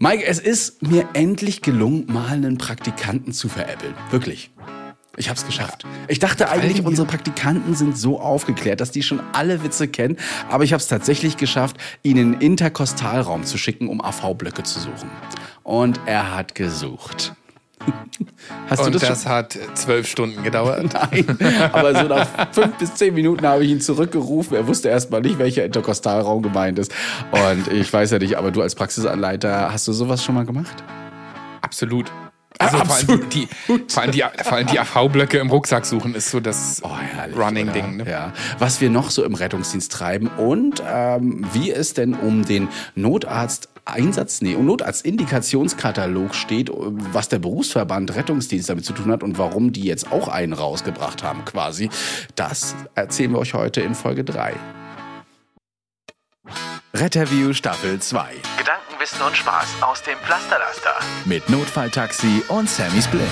Mike, es ist mir endlich gelungen, mal einen Praktikanten zu veräppeln. Wirklich. Ich hab's geschafft. Ich dachte eigentlich, unsere Praktikanten sind so aufgeklärt, dass die schon alle Witze kennen. Aber ich hab's tatsächlich geschafft, ihn in den Interkostalraum zu schicken, um AV-Blöcke zu suchen. Und er hat gesucht. Hast du das hat 12 Stunden gedauert? Nein, aber so nach 5 bis 10 Minuten habe ich ihn zurückgerufen. Er wusste erst mal nicht, welcher Interkostalraum gemeint ist. Und ich weiß ja nicht, aber du als Praxisanleiter, hast du sowas schon mal gemacht? Absolut. Also vor allem die AV-Blöcke im Rucksack suchen ist so das Running-Ding. Ne? Ja. Was wir noch so im Rettungsdienst treiben und wie es denn um den Notarztindikationskatalog steht, was der Berufsverband Rettungsdienst damit zu tun hat und warum die jetzt auch einen rausgebracht haben quasi. Das erzählen wir euch heute in Folge 3. Retterview Staffel 2. Gedanken, Wissen und Spaß aus dem Pflasterlaster. Mit Notfalltaxi und Sammy Split.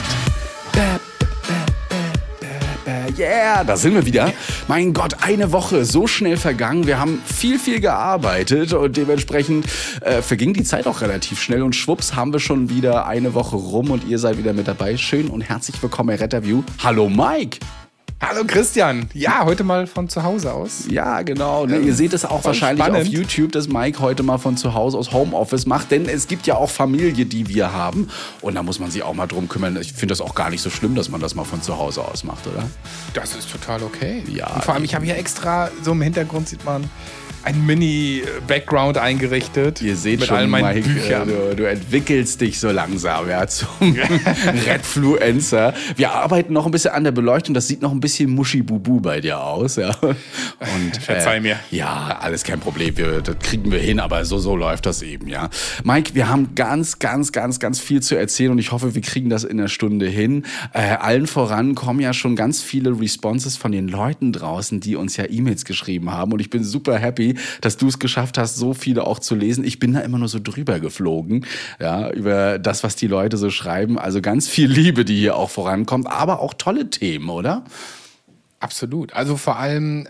Yeah, da sind wir wieder. Mein Gott, eine Woche, so schnell vergangen. Wir haben viel gearbeitet und dementsprechend verging die Zeit auch relativ schnell. Und schwupps haben wir schon wieder eine Woche rum und ihr seid wieder mit dabei. Schön und herzlich willkommen bei Retterview. Hallo Mike. Hallo Christian. Ja, heute mal von zu Hause aus. Ja, genau. Ne, ihr seht es auch wahrscheinlich spannend auf YouTube, dass Mike heute mal von zu Hause aus Homeoffice macht. Denn es gibt ja auch Familie, die wir haben. Und da muss man sich auch mal drum kümmern. Ich finde das auch gar nicht so schlimm, dass man das mal von zu Hause aus macht, oder? Das ist total okay. Ja. Und vor allem, ich habe hier extra, so im Hintergrund sieht man, ein Mini-Background eingerichtet. Ihr seht mit schon, all meinen Mike, Büchern. Du entwickelst dich so langsam zum Redfluencer. Wir arbeiten noch ein bisschen an der Beleuchtung. Das sieht noch ein bisschen muschi-bubu bei dir aus. Ja. Und, verzeih mir. Ja, alles kein Problem. Das kriegen wir hin, aber so läuft das eben. Ja. Mike, wir haben ganz viel zu erzählen und ich hoffe, wir kriegen das in einer Stunde hin. Allen voran kommen ja schon ganz viele Responses von den Leuten draußen, die uns ja E-Mails geschrieben haben und ich bin super happy, dass du es geschafft hast, so viele auch zu lesen. Ich bin da immer nur so drüber geflogen, ja, über das, was die Leute so schreiben. Also ganz viel Liebe, die hier auch vorankommt, aber auch tolle Themen, oder? Absolut. Also vor allem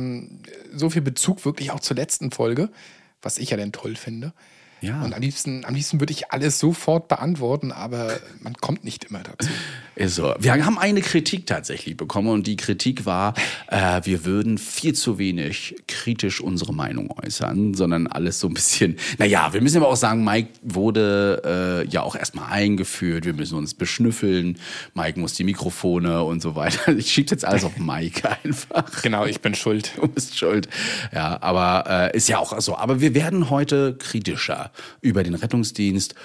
so viel Bezug wirklich auch zur letzten Folge, was ich ja denn toll finde. Ja. Und am liebsten würde ich alles sofort beantworten, aber man kommt nicht immer dazu. Ist so. Wir haben eine Kritik tatsächlich bekommen und die Kritik war, wir würden viel zu wenig kritisch unsere Meinung äußern, sondern alles so ein bisschen, wir müssen aber auch sagen, Mike wurde ja auch erstmal eingeführt, wir müssen uns beschnüffeln, Mike muss die Mikrofone und so weiter. Ich schiebe jetzt alles auf Mike einfach. Genau, ich bin schuld. Du bist schuld. Ja, aber ist ja auch so. Aber wir werden heute kritischer über den Rettungsdienst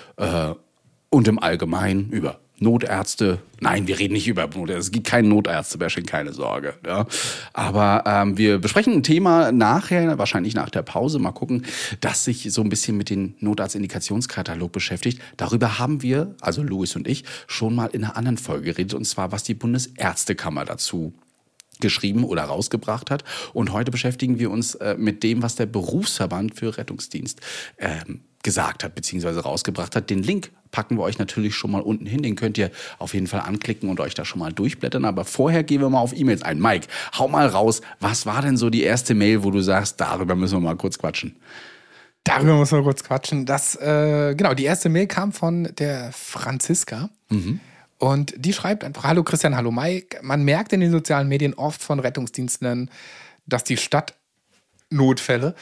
und im Allgemeinen über Notärzte. Nein, wir reden nicht über Notärzte. Es gibt keinen Notärzte-Bashing, keine Sorge. Ja. Aber wir besprechen ein Thema nachher, wahrscheinlich nach der Pause. Mal gucken, das sich so ein bisschen mit dem Notarztindikationskatalog beschäftigt. Darüber haben wir, also Louis und ich, schon mal in einer anderen Folge geredet. Und zwar, was die Bundesärztekammer dazu geschrieben oder rausgebracht hat. Und heute beschäftigen wir uns mit dem, was der Berufsverband für Rettungsdienst gesagt hat, beziehungsweise rausgebracht hat. Den Link packen wir euch natürlich schon mal unten hin. Den könnt ihr auf jeden Fall anklicken und euch da schon mal durchblättern. Aber vorher gehen wir mal auf E-Mails ein. Mike, hau mal raus. Was war denn so die erste Mail, wo du sagst, darüber müssen wir mal kurz quatschen? Darüber müssen wir kurz quatschen. Die erste Mail kam von der Franziska. Mhm. Und die schreibt einfach, hallo Christian, hallo Mike. Man merkt in den sozialen Medien oft von Rettungsdienstlern, dass die Stadtnotfälle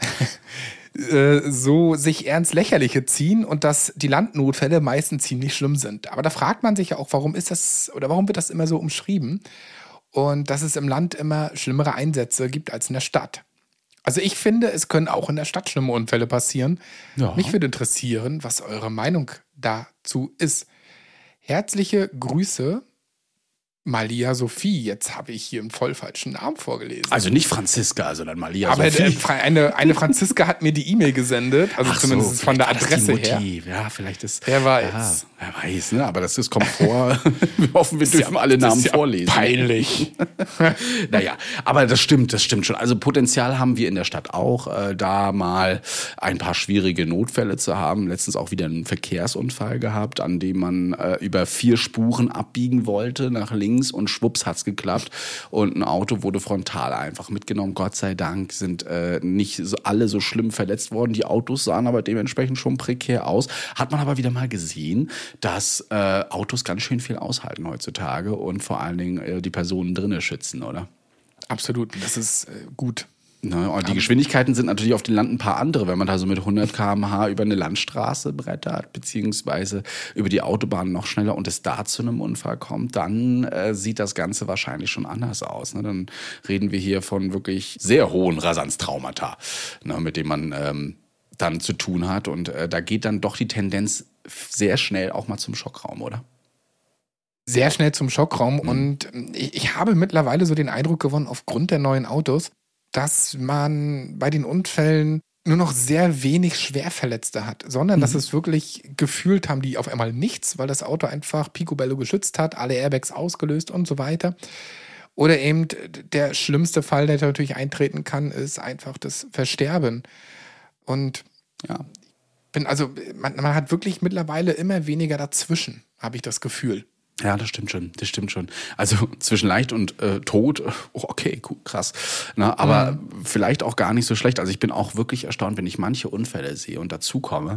so sich eher ins Lächerliche ziehen und dass die Landnotfälle meistens ziemlich schlimm sind. Aber da fragt man sich ja auch, warum wird das immer so umschrieben? Und dass es im Land immer schlimmere Einsätze gibt als in der Stadt. Also ich finde, es können auch in der Stadt schlimme Unfälle passieren. Ja. Mich würde interessieren, was eure Meinung dazu ist. Herzliche Grüße, Malia Sophie. Jetzt habe ich hier einen voll falschen Namen vorgelesen. Also nicht Franziska, sondern Malia aber Sophie. Aber eine Franziska hat mir die E-Mail gesendet, also ach zumindest so, von der Adresse her. Ja, vielleicht ist... Wer weiß. Ja, wer weiß, ne? Aber das kommt vor. Wir hoffen, wir dürfen alle Namen vorlesen. Peinlich. Naja, aber das stimmt schon. Also Potenzial haben wir in der Stadt auch, da mal ein paar schwierige Notfälle zu haben. Letztens auch wieder einen Verkehrsunfall gehabt, an dem man über 4 Spuren abbiegen wollte, nach links links und schwupps hat's geklappt und ein Auto wurde frontal einfach mitgenommen. Gott sei Dank sind nicht so, alle so schlimm verletzt worden. Die Autos sahen aber dementsprechend schon prekär aus. Hat man aber wieder mal gesehen, dass Autos ganz schön viel aushalten heutzutage und vor allen Dingen die Personen drinnen schützen, oder? Absolut, das ist gut. Ne, und die Geschwindigkeiten sind natürlich auf dem Land ein paar andere, wenn man da so mit 100 km/h über eine Landstraße brettert, beziehungsweise über die Autobahn noch schneller und es da zu einem Unfall kommt, dann sieht das Ganze wahrscheinlich schon anders aus. Ne? Dann reden wir hier von wirklich sehr hohen Rasanztraumata, ne, mit denen man dann zu tun hat. Und da geht dann doch die Tendenz sehr schnell auch mal zum Schockraum, oder? Sehr schnell zum Schockraum und ich habe mittlerweile so den Eindruck gewonnen, aufgrund der neuen Autos, dass man bei den Unfällen nur noch sehr wenig Schwerverletzte hat, sondern dass es wirklich gefühlt haben, die auf einmal nichts, weil das Auto einfach picobello geschützt hat, alle Airbags ausgelöst und so weiter. Oder eben der schlimmste Fall, der natürlich eintreten kann, ist einfach das Versterben. Und Ja. man hat wirklich mittlerweile immer weniger dazwischen, habe ich das Gefühl. Ja, das stimmt schon. Also zwischen leicht und tot, okay, cool, krass. Na, aber vielleicht auch gar nicht so schlecht. Also ich bin auch wirklich erstaunt, wenn ich manche Unfälle sehe und dazu komme.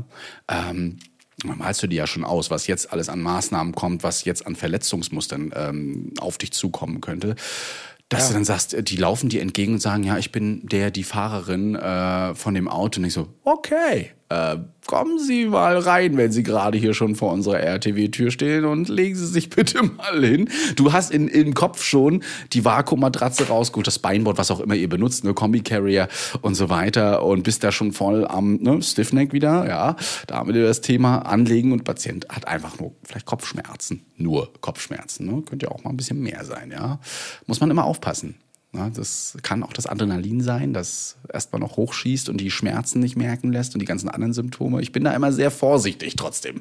Malst du dir ja schon aus, was jetzt alles an Maßnahmen kommt, was jetzt an Verletzungsmustern auf dich zukommen könnte. Dass du dann sagst, die laufen dir entgegen und sagen, ja, ich bin die Fahrerin von dem Auto. Und ich so, okay, kommen Sie mal rein, wenn Sie gerade hier schon vor unserer RTW-Tür stehen und legen Sie sich bitte mal hin. Du hast im Kopf schon die Vakuummatratze rausgeholt, das Beinboard, was auch immer ihr benutzt, ne, Kombi-Carrier und so weiter und bist da schon voll am Stiffneck wieder, ja. Da haben wir das Thema Anlegen und Patient hat einfach nur vielleicht Kopfschmerzen, ne? Könnte ja auch mal ein bisschen mehr sein, ja. Muss man immer aufpassen. Ja, das kann auch das Adrenalin sein, das erstmal noch hochschießt und die Schmerzen nicht merken lässt und die ganzen anderen Symptome. Ich bin da immer sehr vorsichtig trotzdem.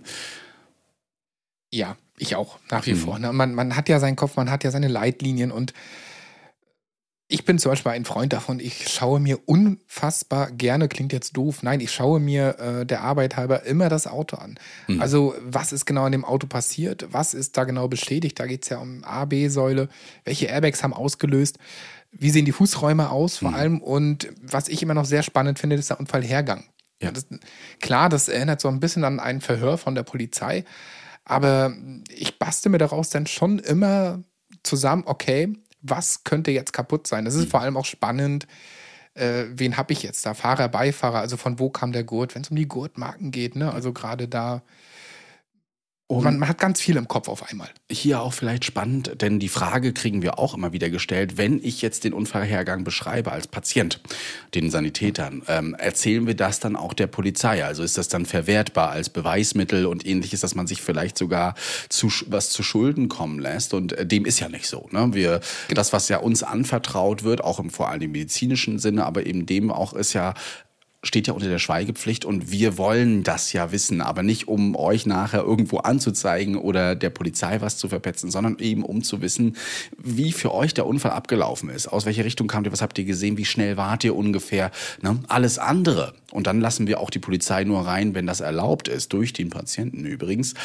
Ja, ich auch, nach wie vor. Ne? Man hat ja seinen Kopf, man hat ja seine Leitlinien und ich bin zum Beispiel ein Freund davon, ich schaue mir unfassbar gerne, klingt jetzt doof, nein, ich schaue mir der Arbeit halber immer das Auto an. Also was ist genau in dem Auto passiert, was ist da genau beschädigt, da geht es ja um A, B-Säule, welche Airbags haben ausgelöst, wie sehen die Fußräume aus vor allem und was ich immer noch sehr spannend finde, ist der Unfallhergang. Ja. Das erinnert so ein bisschen an ein Verhör von der Polizei, aber ich bastel mir daraus dann schon immer zusammen, okay, was könnte jetzt kaputt sein? Das ist vor allem auch spannend, wen habe ich jetzt da? Fahrer, Beifahrer, also von wo kam der Gurt? Wenn es um die Gurtmarken geht, ne? Also gerade da, man hat ganz viel im Kopf auf einmal. Hier auch vielleicht spannend, denn die Frage kriegen wir auch immer wieder gestellt, wenn ich jetzt den Unfallhergang beschreibe als Patient, den Sanitätern, erzählen wir das dann auch der Polizei? Also ist das dann verwertbar als Beweismittel und ähnliches, dass man sich vielleicht sogar was zu Schulden kommen lässt? Und dem ist ja nicht so. Ne? Das, was ja uns anvertraut wird, auch im vor allem im medizinischen Sinne, aber eben dem auch ist ja, steht ja unter der Schweigepflicht und wir wollen das ja wissen, aber nicht um euch nachher irgendwo anzuzeigen oder der Polizei was zu verpetzen, sondern eben um zu wissen, wie für euch der Unfall abgelaufen ist, aus welcher Richtung kamt ihr, was habt ihr gesehen, wie schnell wart ihr ungefähr, ne? Alles andere. Und dann lassen wir auch die Polizei nur rein, wenn das erlaubt ist, durch den Patienten übrigens.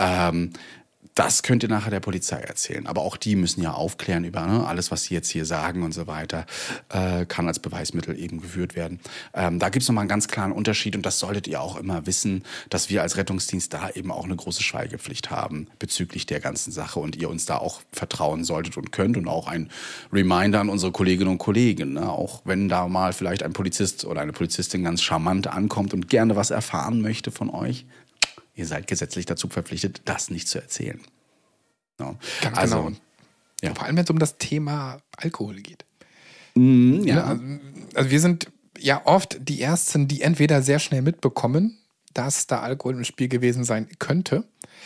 Das könnt ihr nachher der Polizei erzählen. Aber auch die müssen ja aufklären über alles, was sie jetzt hier sagen und so weiter, kann als Beweismittel eben geführt werden. Da gibt es nochmal einen ganz klaren Unterschied und das solltet ihr auch immer wissen, dass wir als Rettungsdienst da eben auch eine große Schweigepflicht haben bezüglich der ganzen Sache und ihr uns da auch vertrauen solltet und könnt und auch ein Reminder an unsere Kolleginnen und Kollegen, ne? Auch wenn da mal vielleicht ein Polizist oder eine Polizistin ganz charmant ankommt und gerne was erfahren möchte von euch, ihr seid gesetzlich dazu verpflichtet, das nicht zu erzählen. No. Ganz also, genau. Ja. Vor allem, wenn es um das Thema Alkohol geht. Ja. Also wir sind ja oft die Ersten, die entweder sehr schnell mitbekommen, dass da Alkohol im Spiel gewesen sein könnte.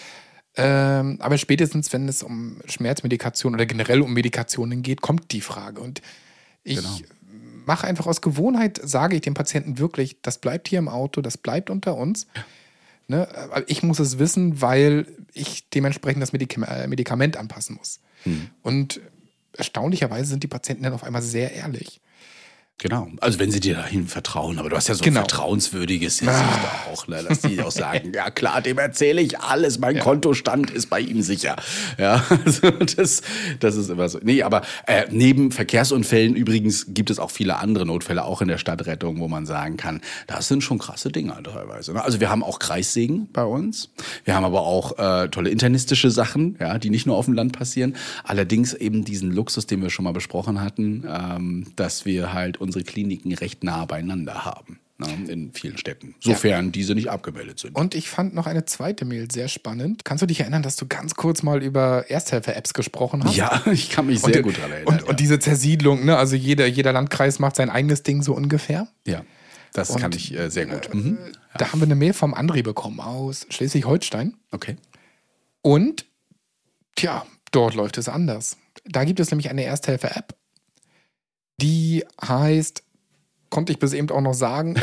Aber spätestens, wenn es um Schmerzmedikation oder generell um Medikationen geht, kommt die Frage. Und ich mache einfach aus Gewohnheit, sage ich dem Patienten wirklich, das bleibt hier im Auto, das bleibt unter uns. Ne? Ich muss es wissen, weil ich dementsprechend das Medikament anpassen muss. Und erstaunlicherweise sind die Patienten dann auf einmal sehr ehrlich. Genau. Also wenn sie dir dahin vertrauen, aber du hast ja so ein Genau. vertrauenswürdiges Gesicht auch, ne? Dass die auch sagen, ja klar, dem erzähle ich alles, mein Kontostand ist bei ihm sicher. Ja, also das ist immer so. Nee, aber neben Verkehrsunfällen übrigens gibt es auch viele andere Notfälle, auch in der Stadtrettung, wo man sagen kann, das sind schon krasse Dinger teilweise. Ne? Also wir haben auch Kreissägen bei uns. Wir haben aber auch tolle internistische Sachen, ja, die nicht nur auf dem Land passieren. Allerdings eben diesen Luxus, den wir schon mal besprochen hatten, dass wir halt unsere Kliniken recht nah beieinander haben, ne, in vielen Städten, sofern diese nicht abgemeldet sind. Und ich fand noch eine zweite Mail sehr spannend. Kannst du dich erinnern, dass du ganz kurz mal über Ersthelfer-Apps gesprochen hast? Ja, ich kann mich sehr gut daran erinnern. Und diese Zersiedlung, ne? Also jeder Landkreis macht sein eigenes Ding so ungefähr. Ja, das kann ich sehr gut. Da haben wir eine Mail vom André bekommen aus Schleswig-Holstein. Okay. Und, dort läuft es anders. Da gibt es nämlich eine Ersthelfer-App, die heißt, konnte ich bis eben auch noch sagen,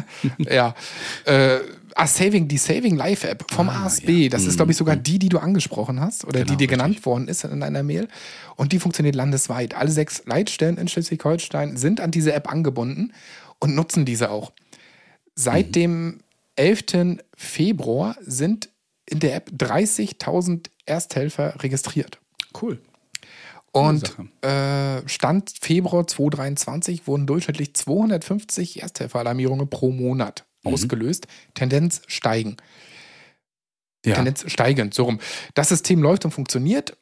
die Saving Life App vom ASB. Ja. Das ist, glaube ich, sogar die du angesprochen hast oder Genau, die dir genannt richtig. worden ist in einer Mail. Und die funktioniert landesweit. Alle 6 Leitstellen in Schleswig-Holstein sind an diese App angebunden und nutzen diese auch. Seit dem 11. Februar sind in der App 30.000 Ersthelfer registriert. Cool. Und Stand Februar 2023 wurden durchschnittlich 250 Ersthelferalarmierungen pro Monat ausgelöst. Tendenz steigen. Ja. Tendenz steigend, so rum. Das System läuft und funktioniert.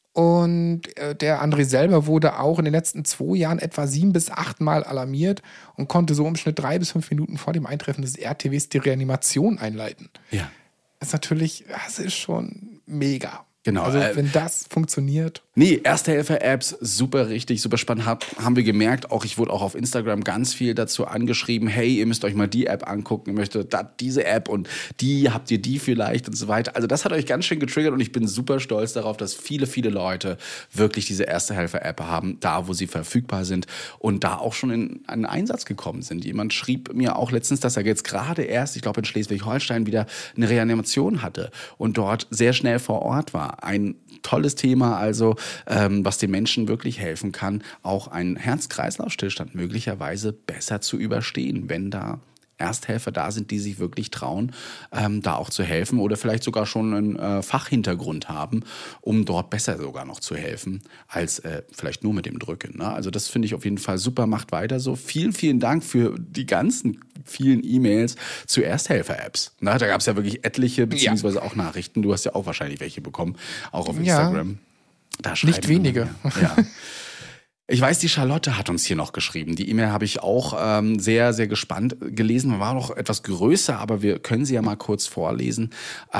Und der André selber wurde auch in den letzten 2 Jahren etwa 7 bis 8 Mal alarmiert und konnte so im Schnitt 3 bis 5 Minuten vor dem Eintreffen des RTWs die Reanimation einleiten. Ja. Das ist schon mega. Genau. Also wenn das funktioniert. Nee, Erste-Hilfe-Apps, super richtig, super spannend. Haben wir gemerkt, ich wurde auch auf Instagram ganz viel dazu angeschrieben, hey, ihr müsst euch mal die App angucken, ihr möchtet diese App und habt ihr die vielleicht und so weiter. Also das hat euch ganz schön getriggert und ich bin super stolz darauf, dass viele, viele Leute wirklich diese Erste-Hilfe-App haben, da wo sie verfügbar sind und da auch schon in einen Einsatz gekommen sind. Jemand schrieb mir auch letztens, dass er jetzt gerade erst, ich glaube in Schleswig-Holstein, wieder eine Reanimation hatte und dort sehr schnell vor Ort war. Ein tolles Thema, also was den Menschen wirklich helfen kann, auch einen Herz-Kreislauf-Stillstand möglicherweise besser zu überstehen, wenn da Ersthelfer da sind, die sich wirklich trauen, da auch zu helfen oder vielleicht sogar schon einen Fachhintergrund haben, um dort besser sogar noch zu helfen, als vielleicht nur mit dem Drücken. Ne? Also das finde ich auf jeden Fall super, macht weiter so. Vielen, vielen Dank für die ganzen vielen E-Mails zu Ersthelfer-Apps. Da gab es ja wirklich etliche, beziehungsweise auch Nachrichten. Du hast ja auch wahrscheinlich welche bekommen, auch auf Instagram. Da Nicht wenige. Ja. Ich weiß, die Charlotte hat uns hier noch geschrieben. Die E-Mail habe ich auch sehr, sehr gespannt gelesen. War noch etwas größer, aber wir können sie ja mal kurz vorlesen.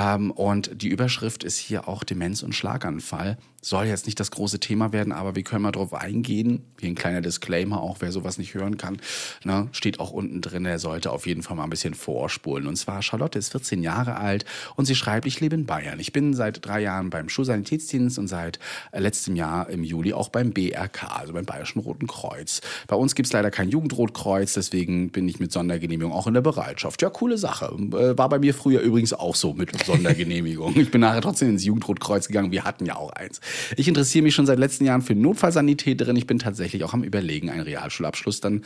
Und die Überschrift ist hier auch Demenz und Schlaganfall. Soll jetzt nicht das große Thema werden, aber wir können mal drauf eingehen. Hier ein kleiner Disclaimer, auch wer sowas nicht hören kann, ne, steht auch unten drin, er sollte auf jeden Fall mal ein bisschen vorspulen. Und zwar, Charlotte ist 14 Jahre alt und sie schreibt, ich lebe in Bayern. Ich bin seit 3 Jahren beim Schulsanitätsdienst und seit letztem Jahr im Juli auch beim BRK, also beim Bayerischen Roten Kreuz. Bei uns gibt es leider kein Jugendrotkreuz, deswegen bin ich mit Sondergenehmigung auch in der Bereitschaft. Ja, coole Sache. War bei mir früher übrigens auch so mit Sondergenehmigung. Ich bin nachher trotzdem ins Jugendrotkreuz gegangen, wir hatten ja auch eins. Ich interessiere mich schon seit letzten Jahren für Notfallsanitäterin. Ich bin tatsächlich auch am Überlegen, einen Realschulabschluss dann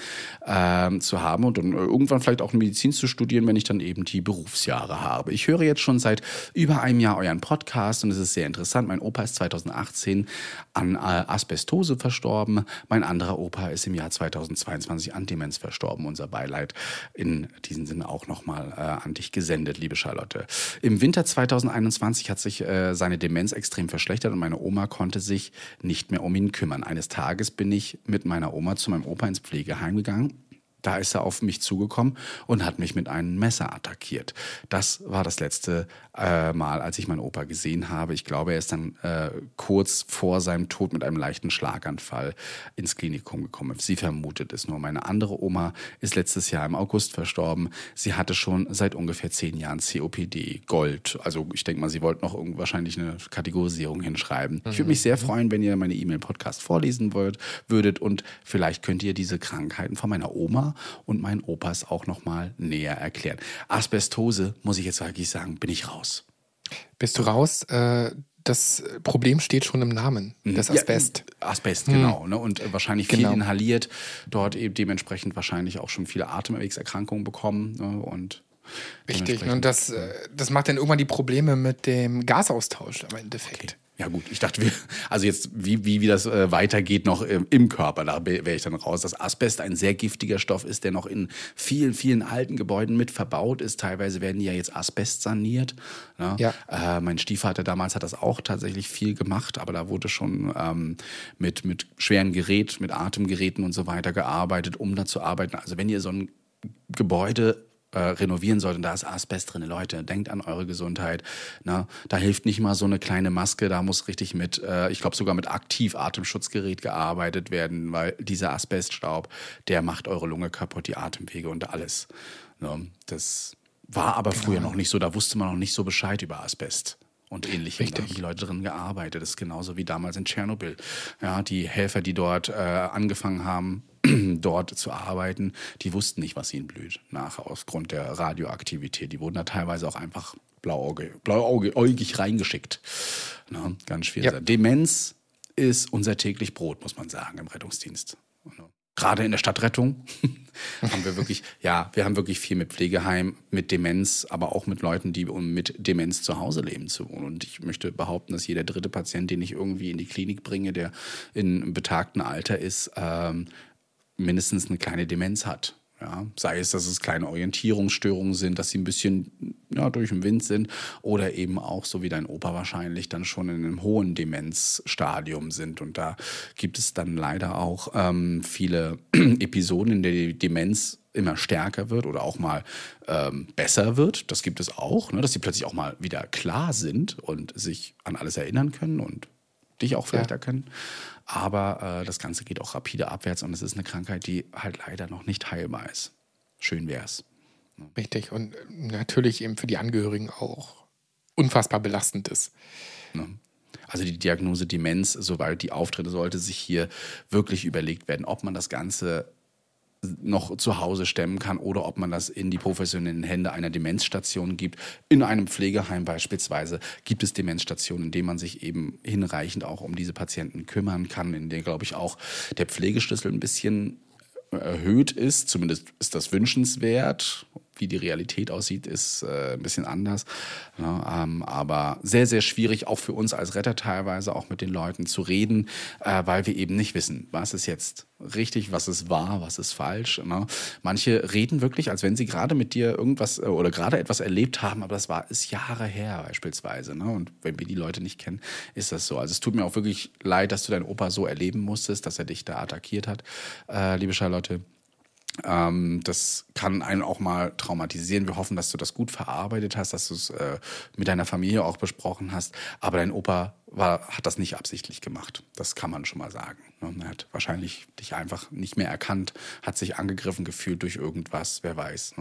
zu haben und dann irgendwann vielleicht auch Medizin zu studieren, wenn ich dann eben die Berufsjahre habe. Ich höre jetzt schon seit über einem Jahr euren Podcast und es ist sehr interessant. Mein Opa ist 2018 an Asbestose verstorben. Mein anderer Opa ist im Jahr 2022 an Demenz verstorben. Unser Beileid in diesem Sinne auch nochmal an dich gesendet, liebe Charlotte. Im Winter 2021 hat sich seine Demenz extrem verschlechtert und meine Oma konnte sich nicht mehr um ihn kümmern. Eines Tages bin ich mit meiner Oma zu meinem Opa ins Pflegeheim gegangen. Da ist er auf mich zugekommen und hat mich mit einem Messer attackiert. Das war das letzte Mal, als ich meinen Opa gesehen habe. Ich glaube, er ist dann kurz vor seinem Tod mit einem leichten Schlaganfall ins Klinikum gekommen. Sie vermutet es nur. Meine andere Oma ist letztes Jahr im August verstorben. Sie hatte schon seit ungefähr 10 Jahren COPD, Gold. Also ich denke mal, sie wollte noch wahrscheinlich eine Kategorisierung hinschreiben. Ich würde mich sehr freuen, wenn ihr meine E-Mail-Podcast vorlesen würdet und vielleicht könnt ihr diese Krankheiten von meiner Oma und meinen Opas auch nochmal näher erklären. Asbestose, muss ich jetzt wirklich sagen, bin ich raus. Bist du raus? das Problem steht schon im Namen, das Asbest. Ja, Asbest, genau. Ne? Und wahrscheinlich viel Genau. inhaliert, dort eben dementsprechend wahrscheinlich auch schon viele Atemwegserkrankungen bekommen. Ne? Und Richtig. dementsprechend- Und das macht dann irgendwann die Probleme mit dem Gasaustausch im Endeffekt. Okay. Ja gut, ich dachte, also jetzt, wie das weitergeht noch im Körper, da wäre ich dann raus, dass Asbest ein sehr giftiger Stoff ist, der noch in vielen, vielen alten Gebäuden mit verbaut ist. Teilweise werden die ja jetzt Asbest saniert. Ne? Ja. Mein Stiefvater damals hat das auch tatsächlich viel gemacht, aber da wurde schon mit schweren Geräten, mit Atemgeräten und so weiter gearbeitet, um da zu arbeiten. Also wenn ihr so ein Gebäude renovieren sollt und da ist Asbest drin. Leute, denkt an eure Gesundheit. Na, da hilft nicht mal so eine kleine Maske, da muss richtig mit, ich glaube sogar mit Aktiv-Atemschutzgerät gearbeitet werden, weil dieser Asbeststaub, der macht eure Lunge kaputt, die Atemwege und alles. Ja, das war aber früher noch nicht so, da wusste man noch nicht so Bescheid über Asbest. Und ähnlichem. Da haben die Leute drin gearbeitet. Das ist genauso wie damals in Tschernobyl. Ja, die Helfer, die dort angefangen haben, dort zu arbeiten, die wussten nicht, was ihnen blüht, aufgrund der Radioaktivität. Die wurden da teilweise auch einfach blauäugig reingeschickt. Na, ganz schwierig. Ja. Demenz ist unser täglich Brot, muss man sagen, im Rettungsdienst. Gerade in der Stadtrettung haben wir wirklich, wir haben wirklich viel mit Pflegeheim, mit Demenz, aber auch mit Leuten, die mit Demenz zu Hause leben zu wohnen. Und ich möchte behaupten, dass jeder dritte Patient, den ich irgendwie in die Klinik bringe, der in einem betagten Alter ist, mindestens eine kleine Demenz hat. Ja, sei es, dass es kleine Orientierungsstörungen sind, dass sie ein bisschen durch den Wind sind oder eben auch, so wie dein Opa wahrscheinlich, dann schon in einem hohen Demenzstadium sind. Und da gibt es dann leider auch viele Episoden, in denen die Demenz immer stärker wird oder auch mal besser wird. Das gibt es auch, ne, dass sie plötzlich auch mal wieder klar sind und sich an alles erinnern können und dich auch vielleicht erkennen. Aber das Ganze geht auch rapide abwärts und es ist eine Krankheit, die halt leider noch nicht heilbar ist. Schön wär's. Richtig. Und natürlich eben für die Angehörigen auch unfassbar belastend ist. Ne? Also die Diagnose Demenz, sobald die auftritt, sollte sich hier wirklich überlegt werden, ob man das Ganze noch zu Hause stemmen kann oder ob man das in die professionellen Hände einer Demenzstation gibt. In einem Pflegeheim beispielsweise gibt es Demenzstationen, in denen man sich eben hinreichend auch um diese Patienten kümmern kann, in denen, glaube ich, auch der Pflegeschlüssel ein bisschen erhöht ist. Zumindest ist das wünschenswert. Wie die Realität aussieht, ist ein bisschen anders. Ja, aber sehr, sehr schwierig, auch für uns als Retter teilweise, auch mit den Leuten zu reden, weil wir eben nicht wissen, was ist jetzt richtig, was ist wahr, was ist falsch. Ne? Manche reden wirklich, als wenn sie gerade mit dir irgendwas oder gerade etwas erlebt haben, aber ist Jahre her beispielsweise. Ne? Und wenn wir die Leute nicht kennen, ist das so. Also es tut mir auch wirklich leid, dass du deinen Opa so erleben musstest, dass er dich da attackiert hat, liebe Charlotte. Das kann einen auch mal traumatisieren. Wir hoffen, dass du das gut verarbeitet hast, dass du es mit deiner Familie auch besprochen hast. Aber dein Opa hat das nicht absichtlich gemacht. Das kann man schon mal sagen. Er hat wahrscheinlich dich einfach nicht mehr erkannt, hat sich angegriffen gefühlt durch irgendwas, wer weiß.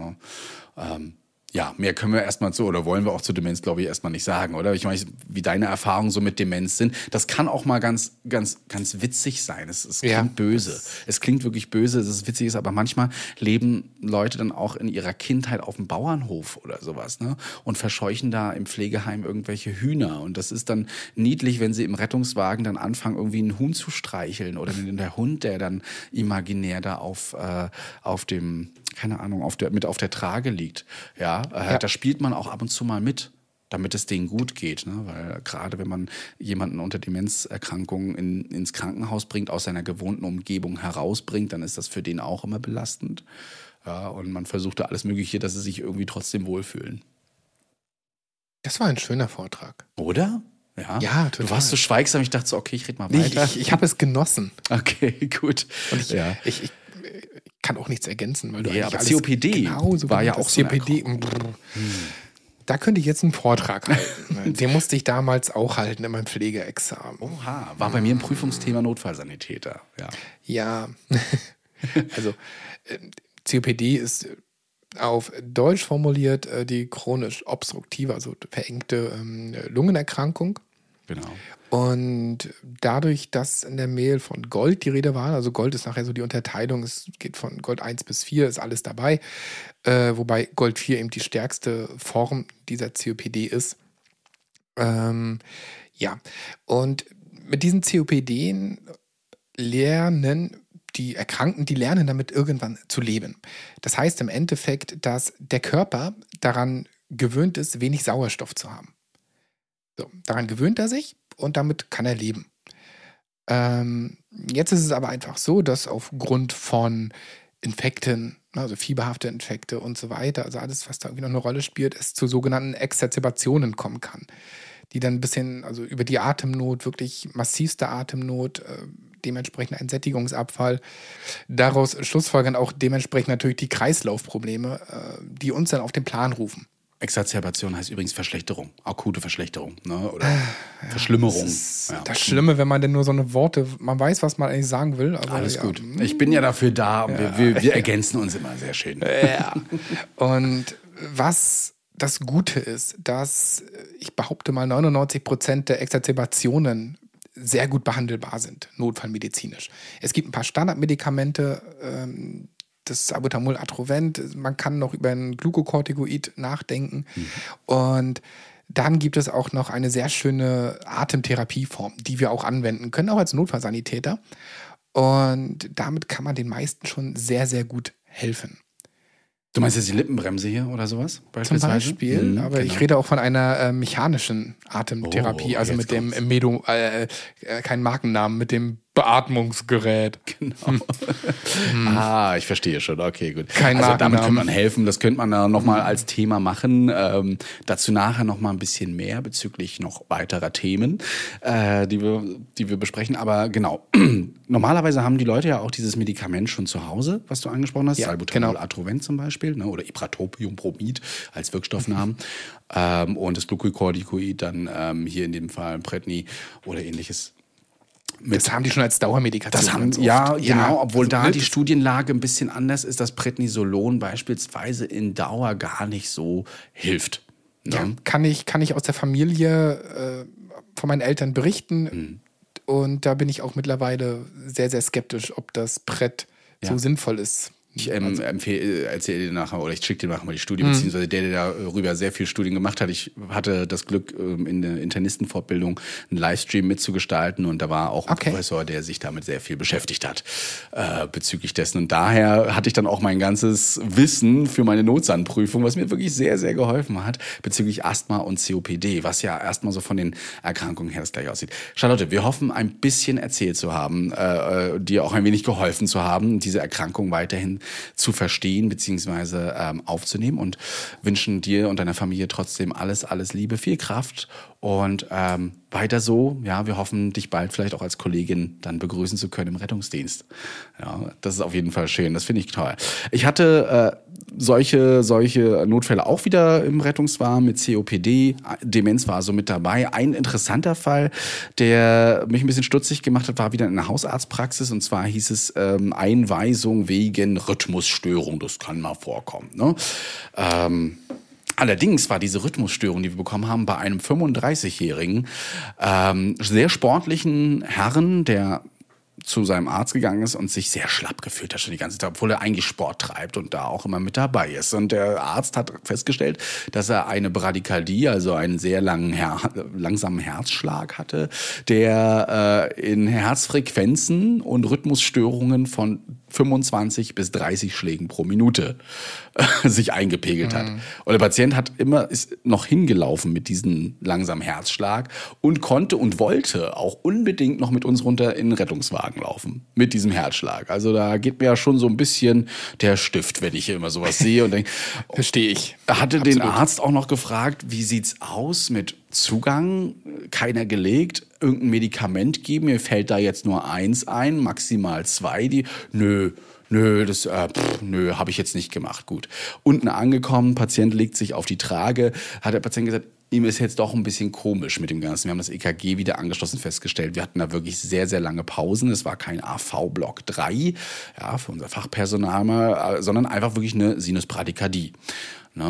Ja, mehr können wir erstmal oder wollen wir auch zu Demenz, glaube ich, erstmal nicht sagen, oder? Ich meine, wie deine Erfahrungen so mit Demenz sind, das kann auch mal ganz, ganz, ganz witzig sein. Es klingt böse. Es klingt wirklich böse, dass es witzig ist, aber manchmal leben Leute dann auch in ihrer Kindheit auf dem Bauernhof oder sowas, ne? Und verscheuchen da im Pflegeheim irgendwelche Hühner. Und das ist dann niedlich, wenn sie im Rettungswagen dann anfangen, irgendwie ein Huhn zu streicheln oder der Hund, der dann imaginär da auf dem, keine Ahnung, auf der Trage liegt. Ja, da spielt man auch ab und zu mal mit, damit es denen gut geht. Ne? Weil gerade wenn man jemanden unter Demenzerkrankungen ins Krankenhaus bringt, aus seiner gewohnten Umgebung herausbringt, dann ist das für den auch immer belastend. Ja, und man versucht da alles Mögliche, dass sie sich irgendwie trotzdem wohlfühlen. Das war ein schöner Vortrag. Oder? Ja, Ja, total. Du warst so schweigsam, ich dachte so, okay, ich rede mal weiter. Ich habe es genossen. Okay, gut. Und ich kann auch nichts ergänzen, weil du Ja, eigentlich aber alles COPD genauso war ja gemacht auch hast. so eine COPD. Da könnte ich jetzt einen Vortrag halten. Den musste ich damals auch halten in meinem Pflegeexamen. Oha, war bei mir ein Prüfungsthema Notfallsanitäter. Ja. Ja, also COPD ist auf Deutsch formuliert die chronisch obstruktive, also verengte Lungenerkrankung. Genau. Und dadurch, dass in der Mail von Gold die Rede war, also Gold ist nachher so die Unterteilung, es geht von Gold 1 bis 4, ist alles dabei, wobei Gold 4 eben die stärkste Form dieser COPD ist. Ja, und mit diesen COPD lernen die Erkrankten, die lernen damit irgendwann zu leben. Das heißt im Endeffekt, dass der Körper daran gewöhnt ist, wenig Sauerstoff zu haben. So, daran gewöhnt er sich und damit kann er leben. Jetzt ist es aber einfach so, dass aufgrund von Infekten, also fieberhafte Infekte und so weiter, also alles, was da irgendwie noch eine Rolle spielt, es zu sogenannten Exazerbationen kommen kann, die dann ein bisschen, also über die Atemnot, wirklich massivste Atemnot, dementsprechend ein Sättigungsabfall, daraus schlussfolgern auch dementsprechend natürlich die Kreislaufprobleme, die uns dann auf den Plan rufen. Exazerbation heißt übrigens Verschlechterung, akute Verschlechterung, ne? Oder Verschlimmerung. Das ist das Schlimme, wenn man denn nur so eine Worte, man weiß, was man eigentlich sagen will. Aber alles gut. Ich bin ja dafür da. Wir ergänzen uns immer sehr schön. Ja. Und was das Gute ist, dass ich behaupte mal 99% der Exazerbationen sehr gut behandelbar sind, notfallmedizinisch. Es gibt ein paar Standardmedikamente, das Salbutamol, Atrovent, man kann noch über ein Glucocorticoid nachdenken. Und dann gibt es auch noch eine sehr schöne Atemtherapieform, die wir auch anwenden können, auch als Notfallsanitäter. Und damit kann man den meisten schon sehr, sehr gut helfen. Du meinst jetzt die Lippenbremse hier oder sowas? Zum Beispiel, aber genau. Ich rede auch von einer mechanischen Atemtherapie, also mit dem kein Markennamen, mit dem Beatmungsgerät. Genau. Ich verstehe schon. Okay, gut. Kein also damit Markennamen. könnte man helfen. Das könnte man dann nochmal als Thema machen. Dazu nachher nochmal ein bisschen mehr bezüglich noch weiterer Themen, die wir besprechen. Aber genau, normalerweise haben die Leute ja auch dieses Medikament schon zu Hause, was du angesprochen hast. Ja, Salbutamol, genau. Atrovent zum Beispiel, ne? Oder Ipratropiumbromid als Wirkstoffnamen. Und das Glucocorticoid dann hier in dem Fall Predni oder ähnliches. Das haben die schon als Dauermedikation. Das haben, ganz oft. ja, genau, obwohl also, da ne, die Studienlage ein bisschen anders ist, dass Prednisolon beispielsweise in Dauer gar nicht so hilft. Ne? Ja, kann ich aus der Familie von meinen Eltern berichten. Und da bin ich auch mittlerweile sehr, sehr skeptisch, ob das Pred so sinnvoll ist. Ich erzähle dir nachher, oder ich schicke dir nachher mal die Studie, beziehungsweise der darüber sehr viel Studien gemacht hat. Ich hatte das Glück, in der Internistenfortbildung einen Livestream mitzugestalten und da war auch ein Professor, der sich damit sehr viel beschäftigt hat bezüglich dessen. Und daher hatte ich dann auch mein ganzes Wissen für meine Notsanprüfung, was mir wirklich sehr, sehr geholfen hat, bezüglich Asthma und COPD, was ja erstmal so von den Erkrankungen her das gleich aussieht. Charlotte, wir hoffen, ein bisschen erzählt zu haben, dir auch ein wenig geholfen zu haben, diese Erkrankung weiterhin zu verstehen bzw. aufzunehmen und wünschen dir und deiner Familie trotzdem alles Liebe, viel Kraft und weiter so. Ja, wir hoffen, dich bald vielleicht auch als Kollegin dann begrüßen zu können im Rettungsdienst. Ja, das ist auf jeden Fall schön. Das finde ich toll. Ich hatte solche Notfälle auch wieder im Rettungswagen mit COPD. Demenz war so mit dabei. Ein interessanter Fall, der mich ein bisschen stutzig gemacht hat, war wieder in einer Hausarztpraxis. Und zwar hieß es Einweisung wegen Rhythmusstörung. Das kann mal vorkommen. Ne? Allerdings war diese Rhythmusstörung, die wir bekommen haben, bei einem 35-jährigen, sehr sportlichen Herrn, der zu seinem Arzt gegangen ist und sich sehr schlapp gefühlt hat schon die ganze Zeit, obwohl er eigentlich Sport treibt und da auch immer mit dabei ist. Und der Arzt hat festgestellt, dass er eine Bradykardie, also einen sehr langsamen Herzschlag hatte, der in Herzfrequenzen und Rhythmusstörungen von 25 bis 30 Schlägen pro Minute sich eingepegelt hat. Und der Patient ist noch hingelaufen mit diesem langsamen Herzschlag und konnte und wollte auch unbedingt noch mit uns runter in den Rettungswagen laufen mit diesem Herzschlag. Also da geht mir ja schon so ein bisschen der Stift, wenn ich immer sowas sehe und denke, verstehe ich. Er hatte Absolut. den Arzt auch noch gefragt, wie sieht's aus mit Zugang? Keiner gelegt. Irgendein Medikament geben? Mir fällt da jetzt nur 1 ein, maximal 2. Nö, habe ich jetzt nicht gemacht. Gut. Unten angekommen, Patient legt sich auf die Trage, hat der Patient gesagt, ihm ist jetzt doch ein bisschen komisch mit dem Ganzen. Wir haben das EKG wieder angeschlossen festgestellt. Wir hatten da wirklich sehr, sehr lange Pausen. Es war kein AV-Block 3, ja, für unser Fachpersonal, sondern einfach wirklich eine Sinusbradykardie. Ne?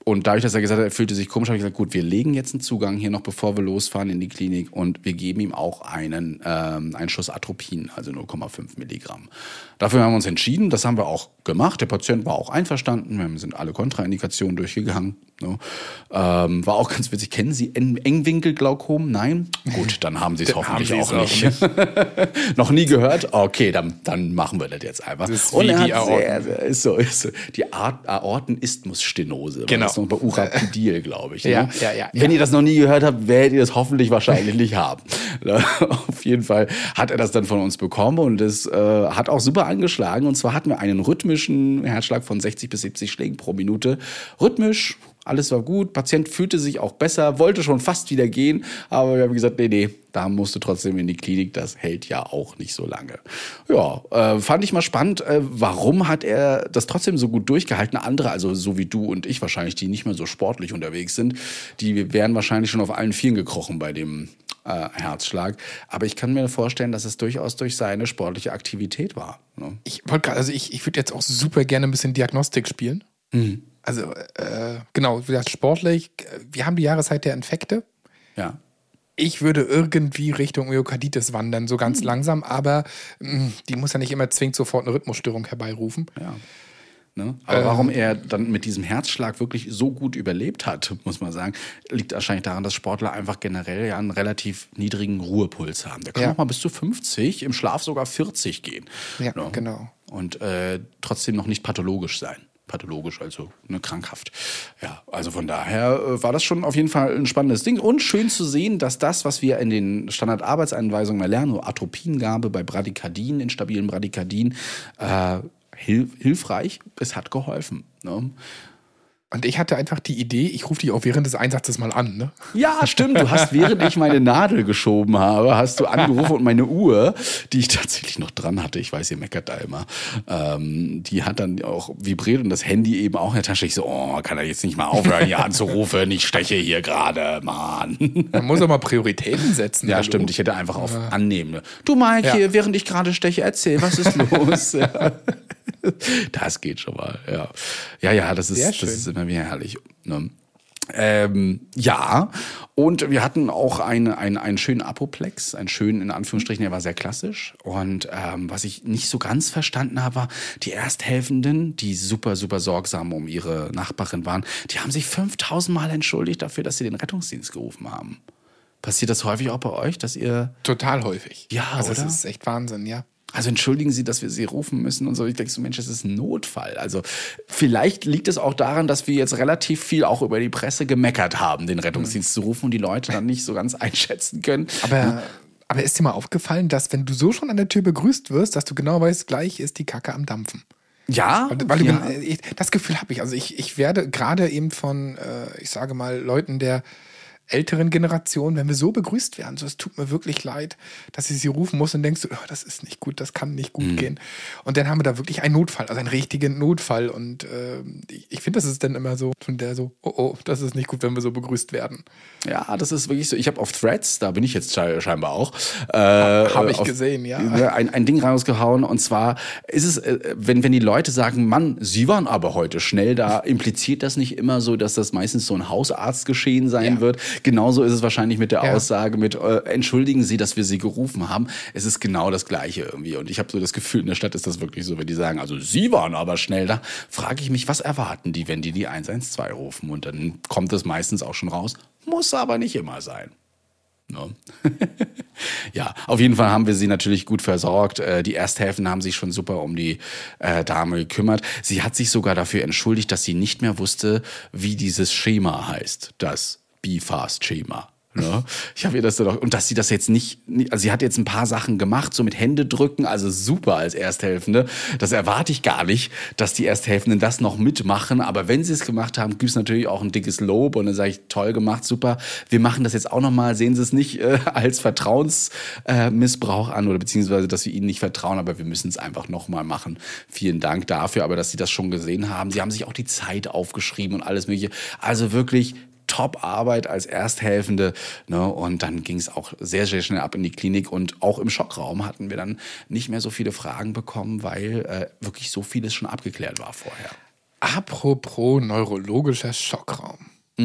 Und dadurch, dass er gesagt hat, er fühlte sich komisch, habe ich gesagt, gut, wir legen jetzt einen Zugang hier noch, bevor wir losfahren in die Klinik und wir geben ihm auch einen Schuss Atropin, also 0,5 Milligramm. Dafür haben wir uns entschieden, das haben wir auch gemacht. Der Patient war auch einverstanden, wir sind alle Kontraindikationen durchgegangen. Ne? War auch ganz witzig. Kennen Sie Engwinkelglaukom? Nein? Gut, dann haben Sie es hoffentlich auch nicht. Noch nie gehört? Okay, dann machen wir das jetzt einfach. Das ist wie die Aorten. Ist so. Die Aortenisthmusstenose. Genau. Das ist noch bei Urapidil, glaube ich. Ja, Ne? ja. Wenn ihr das noch nie gehört habt, werdet ihr das hoffentlich wahrscheinlich nicht haben. Auf jeden Fall hat er das dann von uns bekommen und es hat auch super angeschlagen. Und zwar hatten wir einen rhythmischen Herzschlag von 60 bis 70 Schlägen pro Minute. Rhythmisch, alles war gut. Patient fühlte sich auch besser, wollte schon fast wieder gehen. Aber wir haben gesagt, nee, da musst du trotzdem in die Klinik. Das hält ja auch nicht so lange. Ja, fand ich mal spannend. Warum hat er das trotzdem so gut durchgehalten? Andere, also so wie du und ich wahrscheinlich, die nicht mehr so sportlich unterwegs sind, die wären wahrscheinlich schon auf allen Vieren gekrochen bei dem Herzschlag. Aber ich kann mir vorstellen, dass es durchaus durch seine sportliche Aktivität war. Ne? Ich würde jetzt auch super gerne ein bisschen Diagnostik spielen. Mhm. Also, genau, wie gesagt, sportlich. Wir haben die Jahreszeit der Infekte. Ja. Ich würde irgendwie Richtung Myokarditis wandern, so ganz langsam, aber die muss ja nicht immer zwingend sofort eine Rhythmusstörung herbeirufen. Ja. Ne? Aber warum er dann mit diesem Herzschlag wirklich so gut überlebt hat, muss man sagen, liegt wahrscheinlich daran, dass Sportler einfach generell ja einen relativ niedrigen Ruhepuls haben. Der kann auch mal bis zu 50, im Schlaf sogar 40 gehen. Ja, ne? genau. Und trotzdem noch nicht pathologisch sein. Pathologisch, also eine krankhaft. Ja, also von daher war das schon auf jeden Fall ein spannendes Ding. Und schön zu sehen, dass das, was wir in den Standardarbeitseinweisungen mal lernen, so Atropingabe bei Bradykardien, instabilen Bradykardien, hilfreich, es hat geholfen. Ne? Und ich hatte einfach die Idee, ich rufe dich auch während des Einsatzes mal an. Ne? Ja, stimmt. Du hast, während ich meine Nadel geschoben habe, hast du angerufen und meine Uhr, die ich tatsächlich noch dran hatte, ich weiß, ihr meckert da immer, die hat dann auch vibriert und das Handy eben auch in der Tasche. Ich so, kann er jetzt nicht mal aufhören, hier anzurufen? Ich steche hier gerade, Mann. Man muss auch mal Prioritäten setzen. Ja, hallo. stimmt. Ich hätte einfach auf Annehmen. Du, Mike, hier, während ich gerade steche, erzähl, was ist los? Ja. Das geht schon mal, ja. Ja, das ist immer wieder herrlich. Ne? Ja, und wir hatten auch einen schönen Apoplex, einen schönen, in Anführungsstrichen, der war sehr klassisch. Und was ich nicht so ganz verstanden habe, war, die Ersthelfenden, die super, super sorgsam um ihre Nachbarin waren, die haben sich 5000 Mal entschuldigt dafür, dass sie den Rettungsdienst gerufen haben. Passiert das häufig auch bei euch, dass ihr... Total häufig. Ja, also oder? Das ist echt Wahnsinn, ja. Also entschuldigen Sie, dass wir Sie rufen müssen und so. Ich denke so, Mensch, das ist ein Notfall. Also vielleicht liegt es auch daran, dass wir jetzt relativ viel auch über die Presse gemeckert haben, den Rettungsdienst zu rufen und die Leute dann nicht so ganz einschätzen können. Aber ist dir mal aufgefallen, dass wenn du so schon an der Tür begrüßt wirst, dass du genau weißt, gleich ist die Kacke am Dampfen? Ja, das Gefühl habe ich. Also ich werde gerade eben von, ich sage mal, Leuten der älteren Generation, wenn wir so begrüßt werden, so es tut mir wirklich leid, dass ich sie rufen muss und denkst du, das ist nicht gut, das kann nicht gut gehen. Und dann haben wir da wirklich einen Notfall, also einen richtigen Notfall und ich finde, das ist dann immer so, von der so, das ist nicht gut, wenn wir so begrüßt werden. Ja, das ist wirklich so. Ich habe auf Threads, da bin ich jetzt scheinbar auch. Habe ich gesehen, ja. Ein Ding rausgehauen und zwar ist es, wenn die Leute sagen, Mann, Sie waren aber heute schnell da, impliziert das nicht immer so, dass das meistens so ein Hausarztgeschehen sein wird. Genauso ist es wahrscheinlich mit der Aussage mit, entschuldigen Sie, dass wir Sie gerufen haben. Es ist genau das Gleiche irgendwie. Und ich habe so das Gefühl, in der Stadt ist das wirklich so, wenn die sagen, also Sie waren aber schnell da, frage ich mich, was erwarten die, wenn die 112 rufen? Und dann kommt es meistens auch schon raus, muss aber nicht immer sein. No. Ja, auf jeden Fall haben wir sie natürlich gut versorgt. Die Ersthelfenden haben sich schon super um die Dame gekümmert. Sie hat sich sogar dafür entschuldigt, dass sie nicht mehr wusste, wie dieses Schema heißt, das BeFast-Schema. Ne? Ich habe ihr das doch, und dass sie das jetzt nicht, also sie hat jetzt ein paar Sachen gemacht, so mit Hände drücken, also super als Ersthelfende. Das erwarte ich gar nicht, dass die Ersthelfenden das noch mitmachen, aber wenn sie es gemacht haben, gibt es natürlich auch ein dickes Lob und dann sage ich, toll gemacht, super. Wir machen das jetzt auch nochmal, sehen Sie es nicht als Vertrauensmissbrauch an oder beziehungsweise, dass wir Ihnen nicht vertrauen, aber wir müssen es einfach nochmal machen. Vielen Dank dafür, aber dass Sie das schon gesehen haben. Sie haben sich auch die Zeit aufgeschrieben und alles mögliche. Also wirklich Top-Arbeit als Ersthelfende. Ne? Und dann ging es auch sehr, sehr schnell ab in die Klinik. Und auch im Schockraum hatten wir dann nicht mehr so viele Fragen bekommen, weil wirklich so vieles schon abgeklärt war vorher. Apropos neurologischer Schockraum.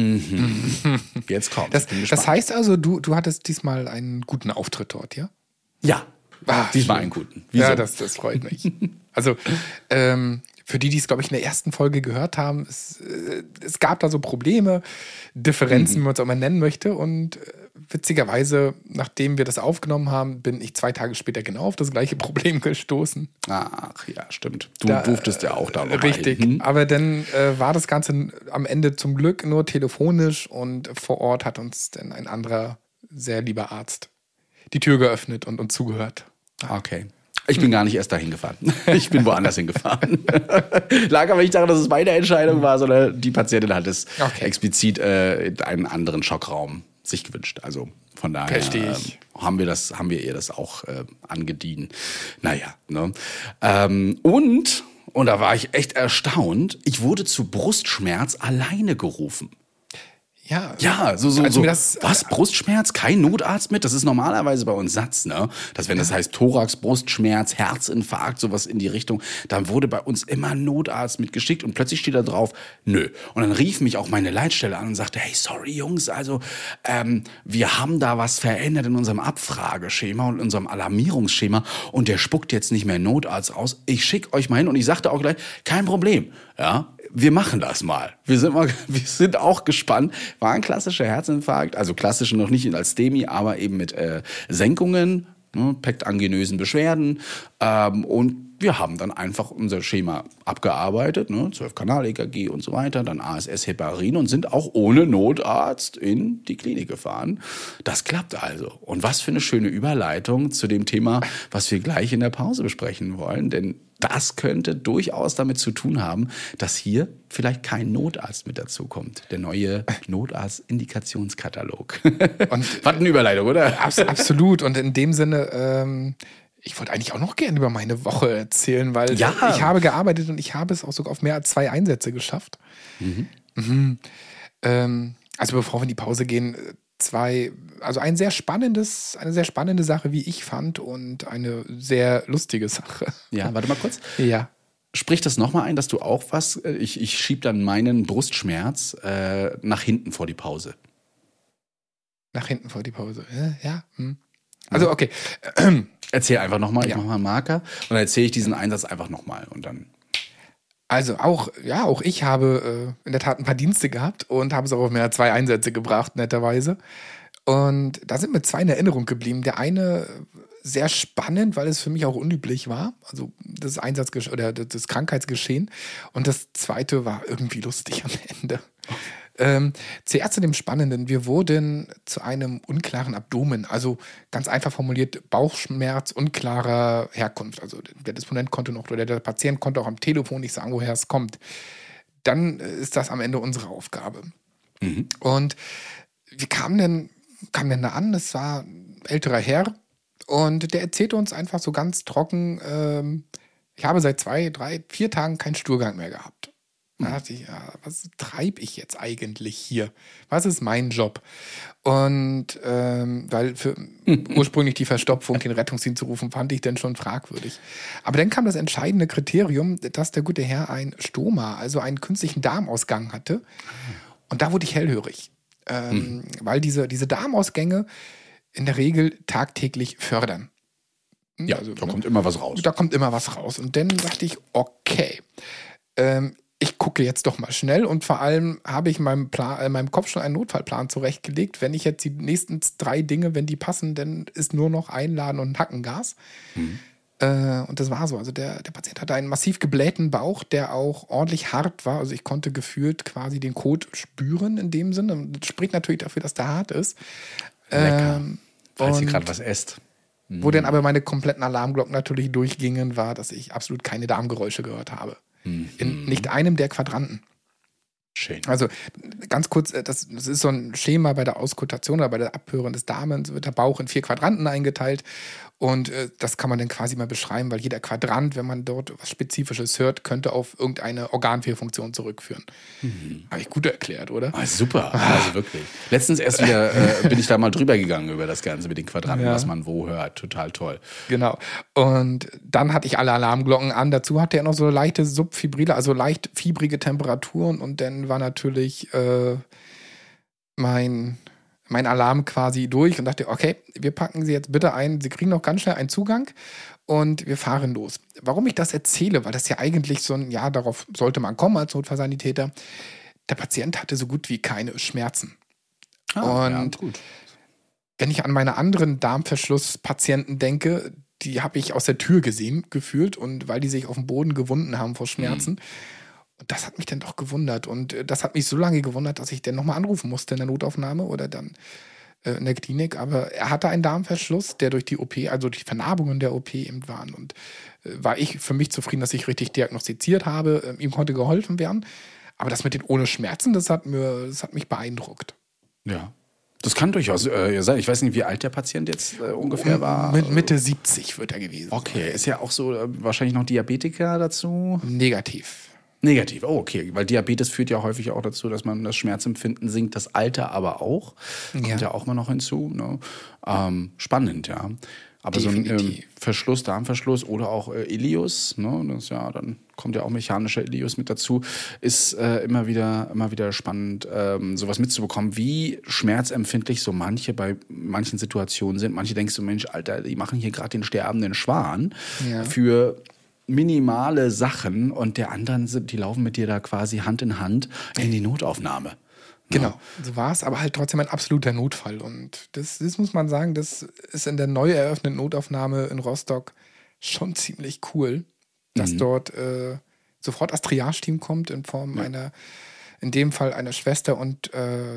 Jetzt kommt. Das heißt also, du hattest diesmal einen guten Auftritt dort, ja? Ja, diesmal schön. einen guten. Wieso? Ja, das freut mich. Also, für die es, glaube ich, in der ersten Folge gehört haben, es gab da so Probleme, Differenzen, wie man es auch mal nennen möchte. Und witzigerweise, nachdem wir das aufgenommen haben, bin ich 2 Tage später genau auf das gleiche Problem gestoßen. Ach ja, stimmt. Du durftest ja auch da noch richtig. rein. Aber dann war das Ganze am Ende zum Glück nur telefonisch und vor Ort hat uns dann ein anderer, sehr lieber Arzt die Tür geöffnet und uns zugehört. Okay. Ich bin gar nicht erst dahin gefahren. Ich bin woanders hingefahren. Lag aber nicht daran, dass es meine Entscheidung war, sondern die Patientin hat es explizit in einen anderen Schockraum sich gewünscht. Also von daher haben wir ihr das auch angedient. Naja, ne? Und da war ich echt erstaunt, ich wurde zu Brustschmerz alleine gerufen. Ja, so. Was? Brustschmerz? Kein Notarzt mit? Das ist normalerweise bei uns Satz, ne? Dass wenn das heißt Thorax, Brustschmerz, Herzinfarkt, sowas in die Richtung, dann wurde bei uns immer ein Notarzt mitgeschickt und plötzlich steht da drauf, nö. Und dann rief mich auch meine Leitstelle an und sagte, hey, sorry Jungs, also wir haben da was verändert in unserem Abfrageschema und in unserem Alarmierungsschema und der spuckt jetzt nicht mehr Notarzt raus. Ich schicke euch mal hin und ich sagte auch gleich, kein Problem, ja. Wir machen das mal. Wir sind auch gespannt. War ein klassischer Herzinfarkt, also klassisch noch nicht als STEMI, aber eben mit Senkungen, ne, pektangenösen Beschwerden. Und wir haben dann einfach unser Schema abgearbeitet, ne, 12-Kanal-EKG und so weiter, dann ASS, Heparin und sind auch ohne Notarzt in die Klinik gefahren. Das klappt also. Und was für eine schöne Überleitung zu dem Thema, was wir gleich in der Pause besprechen wollen, denn das könnte durchaus damit zu tun haben, dass hier vielleicht kein Notarzt mit dazu kommt. Der neue Notarzt-Indikationskatalog. Und was eine Überleitung, oder? Absolut. Und in dem Sinne, ich wollte eigentlich auch noch gerne über meine Woche erzählen, weil ich habe gearbeitet und ich habe es auch sogar auf mehr als 2 Einsätze geschafft. Also bevor wir in die Pause gehen, eine sehr spannende Sache, wie ich fand, und eine sehr lustige Sache. Ja, warte mal kurz. Ja. Sprich das nochmal ein, dass du auch was, ich schieb dann meinen Brustschmerz nach hinten vor die Pause. Nach hinten vor die Pause, ja. Also okay. Erzähl einfach nochmal, ich mache mal einen Marker und dann erzähle ich diesen Einsatz einfach nochmal und dann... Also auch ich habe in der Tat ein paar Dienste gehabt und habe es auch auf mehr als 2 Einsätze gebracht, netterweise. Und da sind mir 2 in Erinnerung geblieben. Der eine sehr spannend, weil es für mich auch unüblich war, also das das Krankheitsgeschehen. Und das zweite war irgendwie lustig am Ende. Zuerst zu dem Spannenden. Wir wurden zu einem unklaren Abdomen, also ganz einfach formuliert Bauchschmerz unklarer Herkunft. Also der Disponent konnte noch, oder der Patient konnte auch am Telefon nicht sagen, woher es kommt. Dann ist das am Ende unsere Aufgabe. Und wir kamen dann da an, es war ein älterer Herr und der erzählte uns einfach so ganz trocken, ich habe seit 2, 3, 4 Tagen keinen Stuhlgang mehr gehabt. Da dachte ich, was treibe ich jetzt eigentlich hier? Was ist mein Job? Und weil ursprünglich die Verstopfung, den Rettungsdienst zu rufen, fand ich dann schon fragwürdig. Aber dann kam das entscheidende Kriterium, dass der gute Herr ein Stoma, also einen künstlichen Darmausgang hatte. Und da wurde ich hellhörig. Weil diese Darmausgänge in der Regel tagtäglich fördern. Ja, also, da kommt immer was raus. Da kommt immer was raus. Und dann dachte ich, okay, ich gucke jetzt doch mal schnell und vor allem habe ich in meinem Kopf schon einen Notfallplan zurechtgelegt. Wenn ich jetzt die nächsten 3 Dinge, wenn die passen, dann ist nur noch Einladen und Hackengas. Und das war so. Also der Patient hatte einen massiv geblähten Bauch, der auch ordentlich hart war. Also ich konnte gefühlt quasi den Kot spüren in dem Sinne. Das spricht natürlich dafür, dass der hart ist. Lecker. Falls ihr gerade was esst. Wo dann aber meine kompletten Alarmglocken natürlich durchgingen, war, dass ich absolut keine Darmgeräusche gehört habe. In nicht einem der Quadranten. Schön. Also ganz kurz, das ist so ein Schema bei der Auskultation oder bei der Abhören des Darms, wird der Bauch in 4 Quadranten eingeteilt und das kann man dann quasi mal beschreiben, weil jeder Quadrant, wenn man dort was Spezifisches hört, könnte auf irgendeine Organfehlfunktion zurückführen. Habe ich gut erklärt, oder? Ah, super, also wirklich. Letztens erst wieder bin ich da mal drüber gegangen über das Ganze mit den Quadranten, was man wo hört. Total toll. Genau. Und dann hatte ich alle Alarmglocken an. Dazu hatte er noch so leichte subfibrille, also leicht fiebrige Temperaturen und dann war natürlich mein Alarm quasi durch und dachte, okay, wir packen Sie jetzt bitte ein, Sie kriegen noch ganz schnell einen Zugang und wir fahren los. Warum ich das erzähle, weil das ja eigentlich so ein, ja, darauf sollte man kommen als Notfallsanitäter. Der Patient hatte so gut wie keine Schmerzen. Und gut. wenn ich an meine anderen Darmverschlusspatienten denke, die habe ich aus der Tür gesehen, gefühlt, und weil die sich auf dem Boden gewunden haben vor Schmerzen. Und das hat mich dann doch gewundert. Und das hat mich so lange gewundert, dass ich dann nochmal anrufen musste in der Notaufnahme oder dann in der Klinik. Aber er hatte einen Darmverschluss, der durch die OP, also die Vernarbungen der OP eben waren. Und war ich für mich zufrieden, dass ich richtig diagnostiziert habe. Ihm konnte geholfen werden. Aber das mit den ohne Schmerzen, das hat mich beeindruckt. Ja. Das kann durchaus sein. Ich weiß nicht, wie alt der Patient jetzt ungefähr war. Mit Mitte 70 wird er gewesen. Okay, ist ja auch so wahrscheinlich noch Diabetiker dazu. Negativ. Negativ, oh okay, weil Diabetes führt ja häufig auch dazu, dass man das Schmerzempfinden sinkt, das Alter aber auch, kommt ja auch mal noch hinzu. Ne? Spannend, ja. Aber Definitiv. so ein Verschluss, Darmverschluss oder auch Ileus, ne, das ja, dann kommt ja auch mechanischer Ileus mit dazu, ist immer wieder spannend, sowas mitzubekommen, wie schmerzempfindlich so manche bei manchen Situationen sind. Manche denkst du, Mensch, Alter, die machen hier gerade den sterbenden Schwan für minimale Sachen und der anderen die laufen mit dir da quasi Hand in Hand in die Notaufnahme. Genau, so war es, aber halt trotzdem ein absoluter Notfall. Und das muss man sagen, das ist in der neu eröffneten Notaufnahme in Rostock schon ziemlich cool, dass dort sofort das Triage-Team kommt in Form einer, in dem Fall einer Schwester und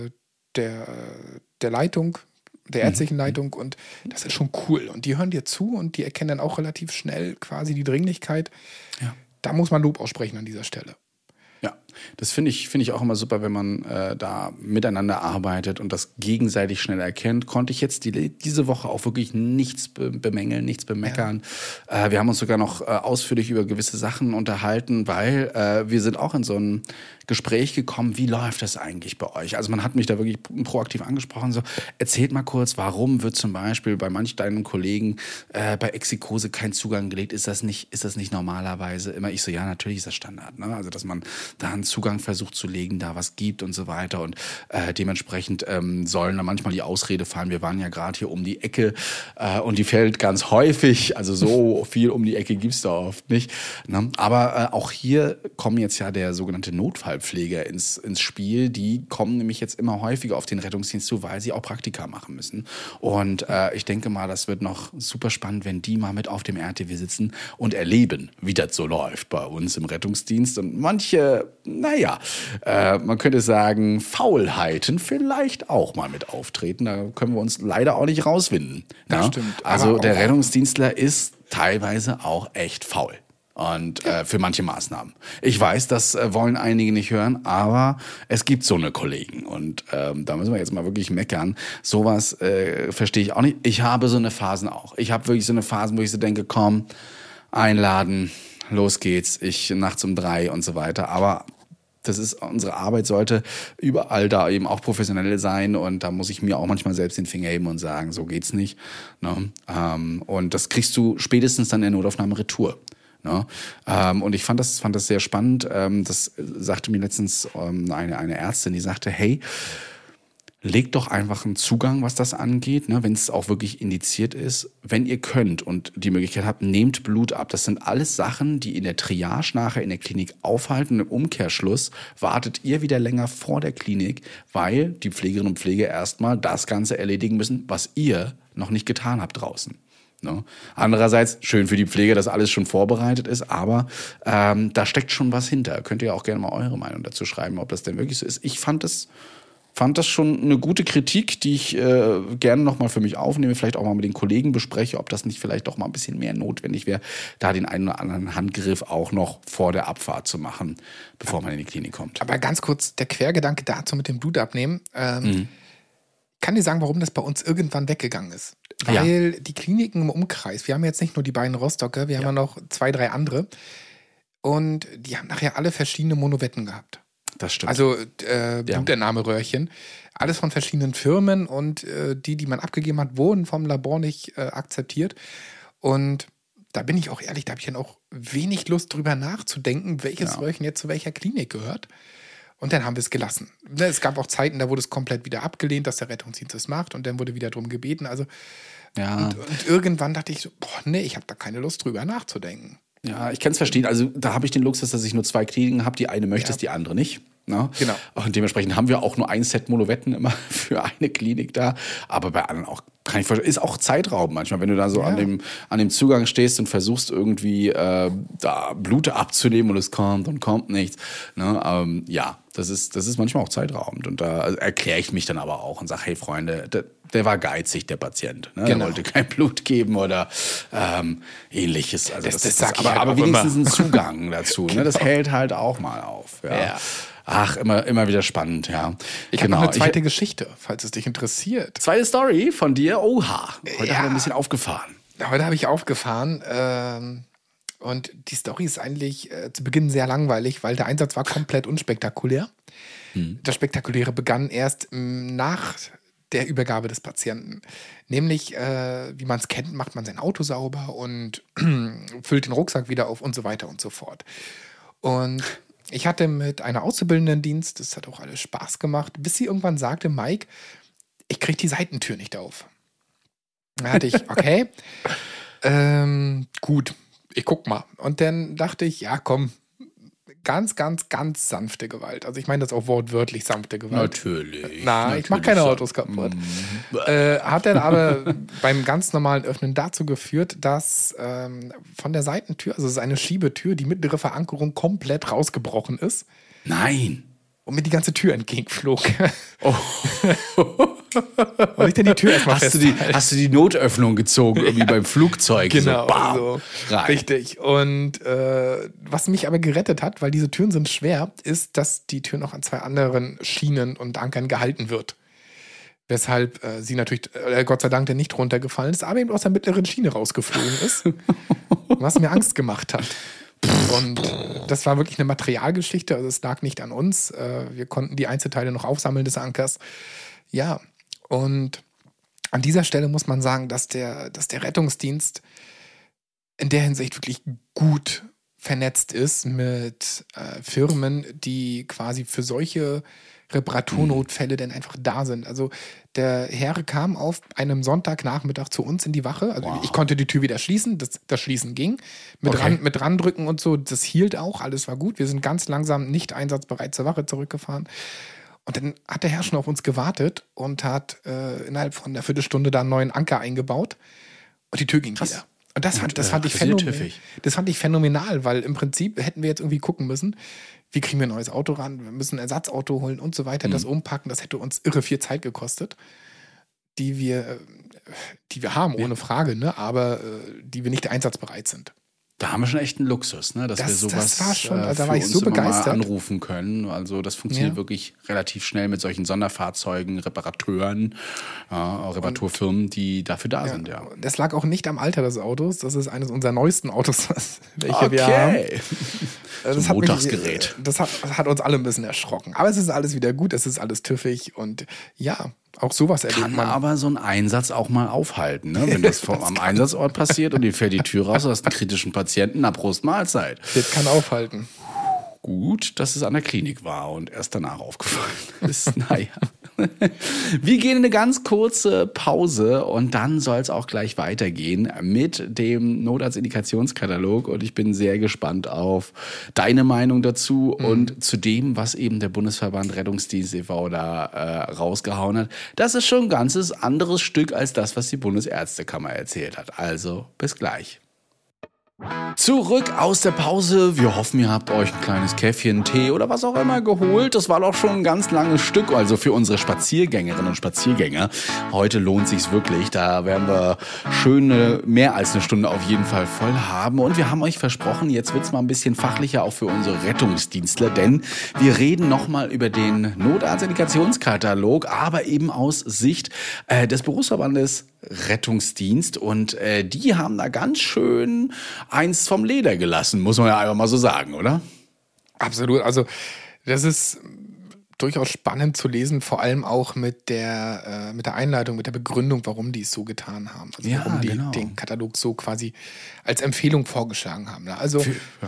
der Leitung, der ärztlichen Leitung. Und das ist schon cool. Und die hören dir zu und die erkennen dann auch relativ schnell quasi die Dringlichkeit. Ja. Da muss man Lob aussprechen an dieser Stelle. Ja, das finde ich auch immer super, wenn man da miteinander arbeitet und das gegenseitig schnell erkennt. Konnte ich jetzt diese Woche auch wirklich nichts bemängeln, nichts bemeckern. Ja. Wir haben uns sogar noch ausführlich über gewisse Sachen unterhalten, weil wir sind auch in so ein Gespräch gekommen, wie läuft das eigentlich bei euch? Also man hat mich da wirklich proaktiv angesprochen, so erzählt mal kurz, warum wird zum Beispiel bei manch deinen Kollegen bei Exikose kein Zugang gelegt? Ist das nicht normalerweise immer? Ich so, ja, natürlich ist das Standard, ne? Also dass man da einen Zugang versucht zu legen, da was gibt und so weiter und dementsprechend sollen da manchmal die Ausrede fallen, wir waren ja gerade hier um die Ecke und die fällt ganz häufig, also so viel um die Ecke gibt's da oft nicht, ne? Aber auch hier kommen jetzt ja der sogenannte Notfallpfleger ins Spiel, die kommen nämlich jetzt immer häufiger auf den Rettungsdienst zu, weil sie auch Praktika machen müssen und ich denke mal, das wird noch super spannend, wenn die mal mit auf dem RTW sitzen und erleben, wie das so läuft bei uns im Rettungsdienst und manche, naja, man könnte sagen, Faulheiten vielleicht auch mal mit auftreten. Da können wir uns leider auch nicht rauswinden. Das Ja? stimmt. Also Aber der auch- Rettungsdienstler ist teilweise auch echt faul. Und für manche Maßnahmen. Ich weiß, das wollen einige nicht hören, aber es gibt so eine Kollegen. Und da müssen wir jetzt mal wirklich meckern. Sowas verstehe ich auch nicht. Ich habe so eine Phasen auch. Ich habe wirklich so eine Phasen, wo ich so denke, komm, einladen, los geht's, ich nachts um 3 und so weiter. Aber das ist, unsere Arbeit sollte überall da eben auch professionell sein und da muss ich mir auch manchmal selbst den Finger heben und sagen, so geht's nicht. Ne? Und das kriegst du spätestens dann in der Notaufnahme retour. Ne? Und ich fand das sehr spannend. Das sagte mir letztens eine Ärztin, die sagte, hey, legt doch einfach einen Zugang, was das angeht, ne, wenn es auch wirklich indiziert ist. Wenn ihr könnt und die Möglichkeit habt, nehmt Blut ab. Das sind alles Sachen, die in der Triage nachher in der Klinik aufhalten. Und im Umkehrschluss wartet ihr wieder länger vor der Klinik, weil die Pflegerinnen und Pfleger erstmal das Ganze erledigen müssen, was ihr noch nicht getan habt draußen. Ne? Andererseits, schön für die Pfleger, dass alles schon vorbereitet ist, aber da steckt schon was hinter. Könnt ihr auch gerne mal eure Meinung dazu schreiben, ob das denn wirklich so ist. Ich fand es fand das schon eine gute Kritik, die ich gerne nochmal für mich aufnehme, vielleicht auch mal mit den Kollegen bespreche, ob das nicht vielleicht doch mal ein bisschen mehr notwendig wäre, da den einen oder anderen Handgriff auch noch vor der Abfahrt zu machen, bevor man in die Klinik kommt. Aber ganz kurz, der Quergedanke dazu mit dem Blutabnehmen. Kann dir sagen, warum das bei uns irgendwann weggegangen ist. Weil die Kliniken im Umkreis, wir haben jetzt nicht nur die beiden Rostocker, wir haben ja noch 2, 3 andere. Und die haben nachher alle verschiedene Monovetten gehabt. Das stimmt. Also Blutentnahmeröhrchen. Alles von verschiedenen Firmen und die man abgegeben hat, wurden vom Labor nicht akzeptiert. Und da bin ich auch ehrlich, da habe ich dann auch wenig Lust drüber nachzudenken, welches Röhrchen jetzt zu welcher Klinik gehört. Und dann haben wir es gelassen. Es gab auch Zeiten, da wurde es komplett wieder abgelehnt, dass der Rettungsdienst das macht. Und dann wurde wieder darum gebeten. Also und irgendwann dachte ich so, ich habe da keine Lust drüber nachzudenken. Ja, ich kann es verstehen. Also da habe ich den Luxus, dass ich nur 2 Kliniken habe. Die eine möchte es, die andere nicht. Ne? Genau. Und dementsprechend haben wir auch nur ein Set Monovetten immer für eine Klinik da. Aber bei anderen auch, kann ich vorstellen, ist auch Zeitraum manchmal, wenn du da so an dem Zugang stehst und versuchst irgendwie da Blut abzunehmen und es kommt und kommt nichts. Ne? Das ist manchmal auch zeitraubend. Und da erkläre ich mich dann aber auch und sage, hey Freunde, der war geizig, der Patient. Ne? Genau. Der wollte kein Blut geben oder ähnliches. Also das sag ich halt aber auch wenigstens immer. ein Zugang dazu. Ne? Das hält halt auch mal auf. Ja. Ach, immer wieder spannend, ja. Ich habe noch eine zweite Geschichte, falls es dich interessiert. Zweite Story von dir. Oha, heute haben wir ein bisschen aufgefahren. Heute habe ich aufgefahren und die Story ist eigentlich zu Beginn sehr langweilig, weil der Einsatz war komplett unspektakulär. Das Spektakuläre begann erst nach der Übergabe des Patienten. Nämlich, wie man es kennt, macht man sein Auto sauber und füllt den Rucksack wieder auf und so weiter und so fort. Und ich hatte mit einer Auszubildenden Dienst, das hat auch alles Spaß gemacht, bis sie irgendwann sagte, Mike, ich kriege die Seitentür nicht auf. Da hatte ich, okay, gut, ich guck mal. Und dann dachte ich, ja komm, ganz, ganz, ganz sanfte Gewalt. Also ich meine das auch wortwörtlich sanfte Gewalt. Natürlich. Ich mache keine Autos kaputt. Hat dann aber beim ganz normalen Öffnen dazu geführt, dass von der Seitentür, also es ist eine Schiebetür, die mittlere Verankerung komplett rausgebrochen ist. Nein. Und mir die ganze Tür entgegenflog. Und ich dann die Tür erstmal Hast du die Notöffnung gezogen, irgendwie beim Flugzeug? Genau, so, bam, so. rein. Richtig. Und was mich aber gerettet hat, weil diese Türen sind schwer, ist, dass die Tür noch an 2 anderen Schienen und Ankern gehalten wird. Weshalb sie natürlich, Gott sei Dank, dann nicht runtergefallen ist, aber eben aus der mittleren Schiene rausgeflogen ist. Was mir Angst gemacht hat. Und das war wirklich eine Materialgeschichte, also es lag nicht an uns. Wir konnten die Einzelteile noch aufsammeln des Ankers. Ja, und an dieser Stelle muss man sagen, dass der Rettungsdienst in der Hinsicht wirklich gut vernetzt ist mit Firmen, die quasi für solche Reparaturnotfälle denn einfach da sind. Also der Herr kam auf einem Sonntagnachmittag zu uns in die Wache. Also ich konnte die Tür wieder schließen, das Schließen ging. Mit randrücken und so, das hielt auch, alles war gut. Wir sind ganz langsam nicht einsatzbereit zur Wache zurückgefahren. Und dann hat der Herr schon auf uns gewartet und hat innerhalb von einer Viertelstunde da einen neuen Anker eingebaut und die Tür ging wieder. Und das fand ich phänomenal, weil im Prinzip hätten wir jetzt irgendwie gucken müssen, wie kriegen wir ein neues Auto ran, wir müssen ein Ersatzauto holen und so weiter, das umpacken, das hätte uns irre viel Zeit gekostet, die wir haben, ohne Frage, ne? Aber die wir nicht einsatzbereit sind. Da haben wir schon echt einen Luxus, ne? Dass wir sowas das war schon, da war ich uns so immer mal begeistert. anrufen können. Also das funktioniert wirklich relativ schnell mit solchen Sonderfahrzeugen, Reparateuren, Reparaturfirmen, die dafür da sind, ja. Das lag auch nicht am Alter des Autos, das ist eines unserer neuesten Autos, welche wir haben. Das So ein Montagsgerät. Das hat uns alle ein bisschen erschrocken. Aber es ist alles wieder gut, es ist alles tüffig und ja, auch sowas erlebt Kann man. aber so ein Einsatz auch mal aufhalten, ne? Wenn das am Einsatzort passiert und dir fällt die Tür raus, du hast einen kritischen Patienten, na Prost Mahlzeit. Das kann aufhalten. Gut, dass es an der Klinik war und erst danach aufgefallen ist. Naja. Wir gehen in eine ganz kurze Pause und dann soll es auch gleich weitergehen mit dem Notarztindikationskatalog und ich bin sehr gespannt auf deine Meinung dazu und zu dem, was eben der Bundesverband Rettungsdienst e.V. da rausgehauen hat. Das ist schon ein ganzes anderes Stück als das, was die Bundesärztekammer erzählt hat. Also bis gleich. Zurück aus der Pause. Wir hoffen, ihr habt euch ein kleines Käffchen, Tee oder was auch immer geholt. Das war doch schon ein ganz langes Stück, also für unsere Spaziergängerinnen und Spaziergänger. Heute lohnt sich's wirklich. Da werden wir schöne, mehr als eine Stunde auf jeden Fall voll haben. Und wir haben euch versprochen, jetzt wird's mal ein bisschen fachlicher auch für unsere Rettungsdienstler, denn wir reden nochmal über den Notarztindikationskatalog, aber eben aus Sicht des Berufsverbandes Rettungsdienst, und die haben da ganz schön eins vom Leder gelassen, muss man ja einfach mal so sagen, oder? Absolut. Also das ist durchaus spannend zu lesen, vor allem auch mit der Einleitung, mit der Begründung, warum die es so getan haben. Also Ja, warum die genau. den Katalog so quasi als Empfehlung vorgeschlagen haben. Also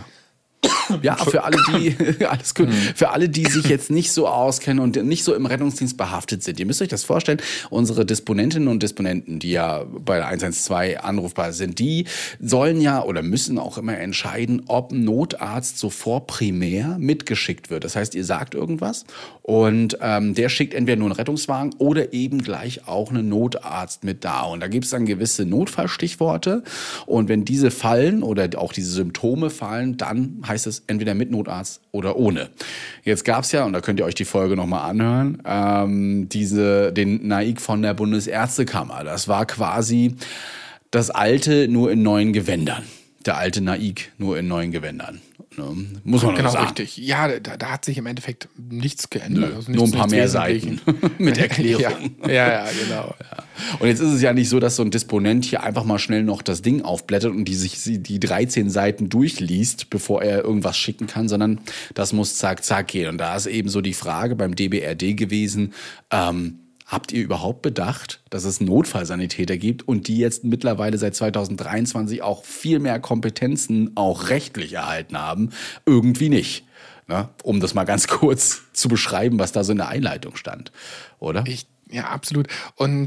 Ja, für alle, die alles gut, für alle, die sich jetzt nicht so auskennen und nicht so im Rettungsdienst behaftet sind. Ihr müsst euch das vorstellen, unsere Disponentinnen und Disponenten, die ja bei der 112 anrufbar sind, die sollen ja oder müssen auch immer entscheiden, ob ein Notarzt sofort primär mitgeschickt wird. Das heißt, ihr sagt irgendwas und der schickt entweder nur einen Rettungswagen oder eben gleich auch einen Notarzt mit da. Und da gibt es dann gewisse Notfallstichworte, und wenn diese fallen oder auch diese Symptome fallen, dann heißt es entweder mit Notarzt oder ohne. Jetzt gab es ja, und da könnt ihr euch die Folge nochmal anhören, den NAIC von der Bundesärztekammer. Das war quasi das Alte nur in neuen Gewändern. Der alte NAIC nur in neuen Gewändern. Muss man genau, sagen. richtig. Ja, da hat sich im Endeffekt nichts geändert. Nö, Also nur ein paar mehr Wesentlichen. Seiten mit Erklärung. Ja, genau. Und jetzt ist es ja nicht so, dass so ein Disponent hier einfach mal schnell noch das Ding aufblättert und die 13 Seiten durchliest, bevor er irgendwas schicken kann, sondern das muss zack, zack gehen. Und da ist eben so die Frage beim DBRD gewesen, habt ihr überhaupt bedacht, dass es Notfallsanitäter gibt und die jetzt mittlerweile seit 2023 auch viel mehr Kompetenzen auch rechtlich erhalten haben? Irgendwie nicht. Ne? Um das mal ganz kurz zu beschreiben, was da so in der Einleitung stand, oder? Ja, absolut. Und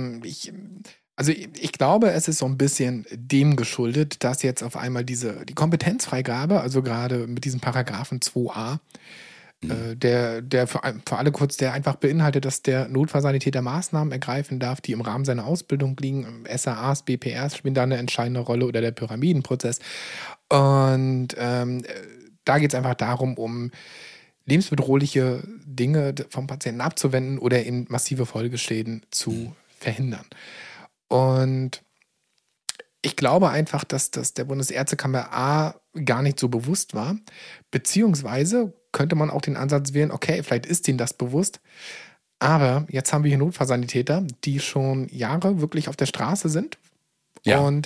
ich glaube, es ist so ein bisschen dem geschuldet, dass jetzt auf einmal die Kompetenzfreigabe, also gerade mit diesem Paragraphen 2a, der für alle kurz, der einfach beinhaltet, dass der Notfallsanitäter Maßnahmen ergreifen darf, die im Rahmen seiner Ausbildung liegen. SAAs, BPRs spielen da eine entscheidende Rolle oder der Pyramidenprozess. Und da geht es einfach darum, um lebensbedrohliche Dinge vom Patienten abzuwenden oder eben massive Folgeschäden zu verhindern. Und ich glaube einfach, dass das der Bundesärztekammer A gar nicht so bewusst war, beziehungsweise könnte man auch den Ansatz wählen, okay, vielleicht ist ihnen das bewusst, aber jetzt haben wir hier Notfallsanitäter, die schon Jahre wirklich auf der Straße sind und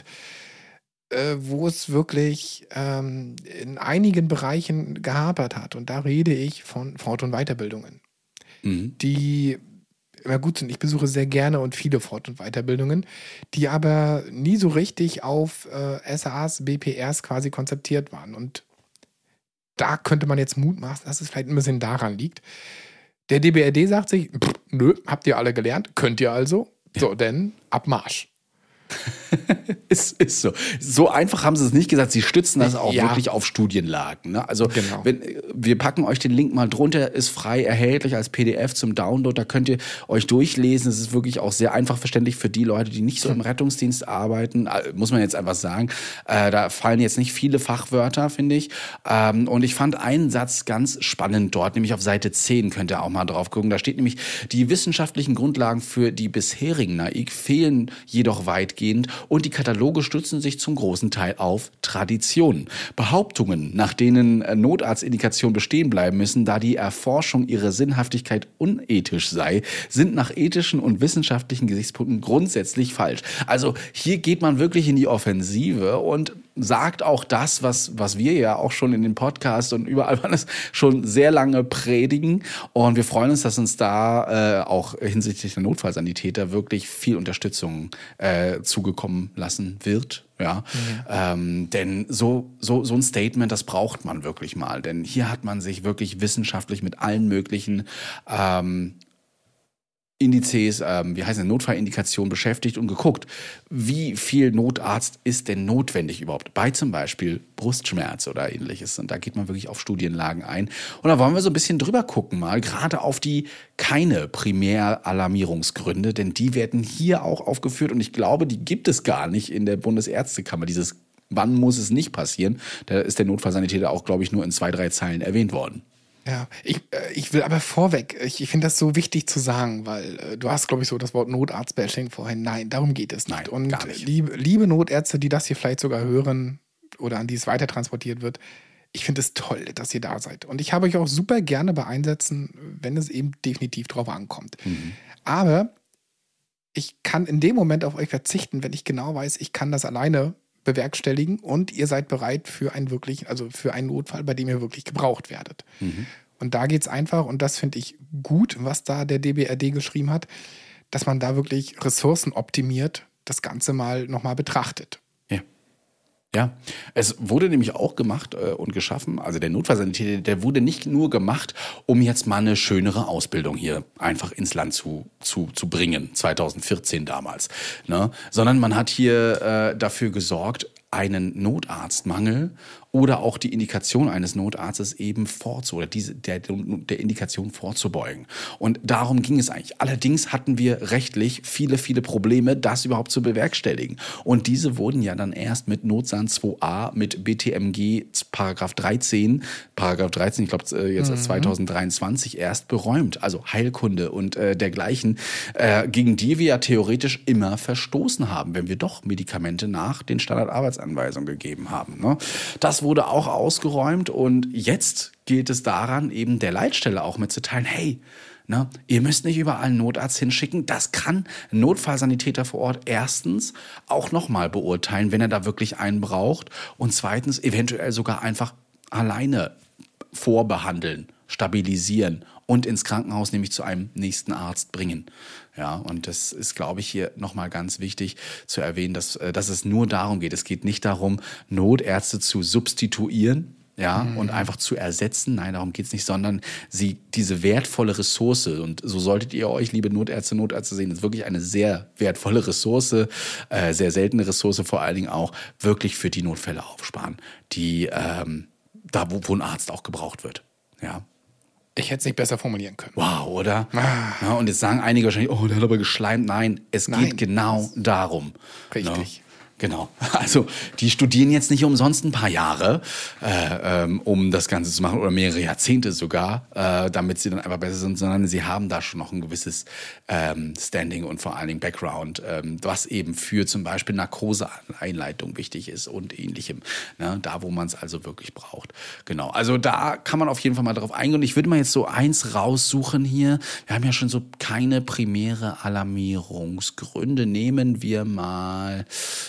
wo es wirklich in einigen Bereichen gehapert hat. Und da rede ich von Fort- und Weiterbildungen, die immer gut sind. Ich besuche sehr gerne und viele Fort- und Weiterbildungen, die aber nie so richtig auf SAAs, BPRs quasi konzeptiert waren. Und da könnte man jetzt mutmaßen, dass es vielleicht ein bisschen daran liegt. Der DBRD sagt sich, nö, habt ihr alle gelernt, könnt ihr also. So, denn Abmarsch. Ist so. So einfach haben sie es nicht gesagt. Sie stützen das auch wirklich auf Studienlagen. Ne? Also wir packen euch den Link mal drunter, ist frei erhältlich als PDF zum Download. Da könnt ihr euch durchlesen. Es ist wirklich auch sehr einfach verständlich für die Leute, die nicht so im Rettungsdienst arbeiten. Muss man jetzt einfach sagen. Da fallen jetzt nicht viele Fachwörter, finde ich. Und ich fand einen Satz ganz spannend dort, nämlich auf Seite 10 könnt ihr auch mal drauf gucken. Da steht nämlich, die wissenschaftlichen Grundlagen für die bisherigen NAIC fehlen jedoch weitgehend und die Kataloge stützen sich zum großen Teil auf Traditionen. Behauptungen, nach denen Notarztindikationen bestehen bleiben müssen, da die Erforschung ihrer Sinnhaftigkeit unethisch sei, sind nach ethischen und wissenschaftlichen Gesichtspunkten grundsätzlich falsch. Also hier geht man wirklich in die Offensive und sagt auch das, was wir ja auch schon in den Podcasts und überall schon sehr lange predigen. Und wir freuen uns, dass uns da auch hinsichtlich der Notfallsanitäter wirklich viel Unterstützung zugekommen lassen wird. Ja, denn so ein Statement, das braucht man wirklich mal. Denn hier hat man sich wirklich wissenschaftlich mit allen möglichen Indizes, Notfallindikationen beschäftigt und geguckt, wie viel Notarzt ist denn notwendig überhaupt bei zum Beispiel Brustschmerz oder ähnliches. Und da geht man wirklich auf Studienlagen ein. Und da wollen wir so ein bisschen drüber gucken mal, gerade auf die keine Primäralarmierungsgründe, denn die werden hier auch aufgeführt und ich glaube, die gibt es gar nicht in der Bundesärztekammer, dieses wann muss es nicht passieren. Da ist der Notfallsanitäter auch, glaube ich, nur in 2, 3 Zeilen erwähnt worden. Ja, ich will aber vorweg, ich finde das so wichtig zu sagen, weil du hast, glaube ich, so das Wort Notarzt-Bashing vorhin. Nein, darum geht es nicht. Nein, Und gar nicht. liebe Notärzte, die das hier vielleicht sogar hören oder an die es weiter transportiert wird, ich finde es toll, dass ihr da seid. Und ich habe euch auch super gerne bei Einsätzen, wenn es eben definitiv drauf ankommt. Aber ich kann in dem Moment auf euch verzichten, wenn ich genau weiß, ich kann das alleine bewerkstelligen und ihr seid bereit für einen Notfall, bei dem ihr wirklich gebraucht werdet. Und da geht es einfach, und das finde ich gut, was da der DBRD geschrieben hat, dass man da wirklich Ressourcen optimiert, das Ganze mal nochmal betrachtet. Ja, es wurde nämlich auch gemacht und geschaffen, also der Notfallsanitäter, der wurde nicht nur gemacht, um jetzt mal eine schönere Ausbildung hier einfach ins Land zu bringen, 2014 damals, ne? Sondern man hat hier dafür gesorgt, einen Notarztmangel oder auch die Indikation eines Notarztes eben der Indikation vorzubeugen. Und darum ging es eigentlich. Allerdings hatten wir rechtlich viele, viele Probleme, das überhaupt zu bewerkstelligen. Und diese wurden ja dann erst mit Notsan 2a, mit BTMG Paragraph 13, ich glaube jetzt als 2023 erst beräumt. Also Heilkunde und dergleichen, gegen die wir ja theoretisch immer verstoßen haben, wenn wir doch Medikamente nach den Standardarbeitsanweisungen gegeben haben, ne? Das wurde auch ausgeräumt und jetzt gilt es daran, eben der Leitstelle auch mitzuteilen, hey, ne, ihr müsst nicht überall einen Notarzt hinschicken. Das kann ein Notfallsanitäter vor Ort erstens auch nochmal beurteilen, wenn er da wirklich einen braucht. Und zweitens eventuell sogar einfach alleine vorbehandeln, stabilisieren und ins Krankenhaus, nämlich zu einem nächsten Arzt bringen. Ja, und das ist, glaube ich, hier nochmal ganz wichtig zu erwähnen, dass es nur darum geht. Es geht nicht darum, Notärzte zu substituieren, ja, und einfach zu ersetzen. Nein, darum geht's nicht, sondern diese wertvolle Ressource, und so solltet ihr euch, liebe Notärzte sehen, ist wirklich eine sehr wertvolle Ressource, sehr seltene Ressource vor allen Dingen auch, wirklich für die Notfälle aufsparen, die da, wo ein Arzt auch gebraucht wird. Ja. Ich hätte es nicht besser formulieren können. Wow, oder? Ja, und jetzt sagen einige wahrscheinlich, oh, der hat aber geschleimt. Nein, es geht genau darum. Richtig. Ja. Genau. Also die studieren jetzt nicht umsonst ein paar Jahre, um das Ganze zu machen, oder mehrere Jahrzehnte sogar, damit sie dann einfach besser sind, sondern sie haben da schon noch ein gewisses Standing und vor allen Dingen Background, was eben für zum Beispiel Narkoseeinleitung wichtig ist und ähnlichem. Ne? Da, wo man es also wirklich braucht. Genau. Also da kann man auf jeden Fall mal drauf eingehen. Und ich würde mal jetzt so eins raussuchen hier. Wir haben ja schon so keine primäre Alarmierungsgründe. Nehmen wir mal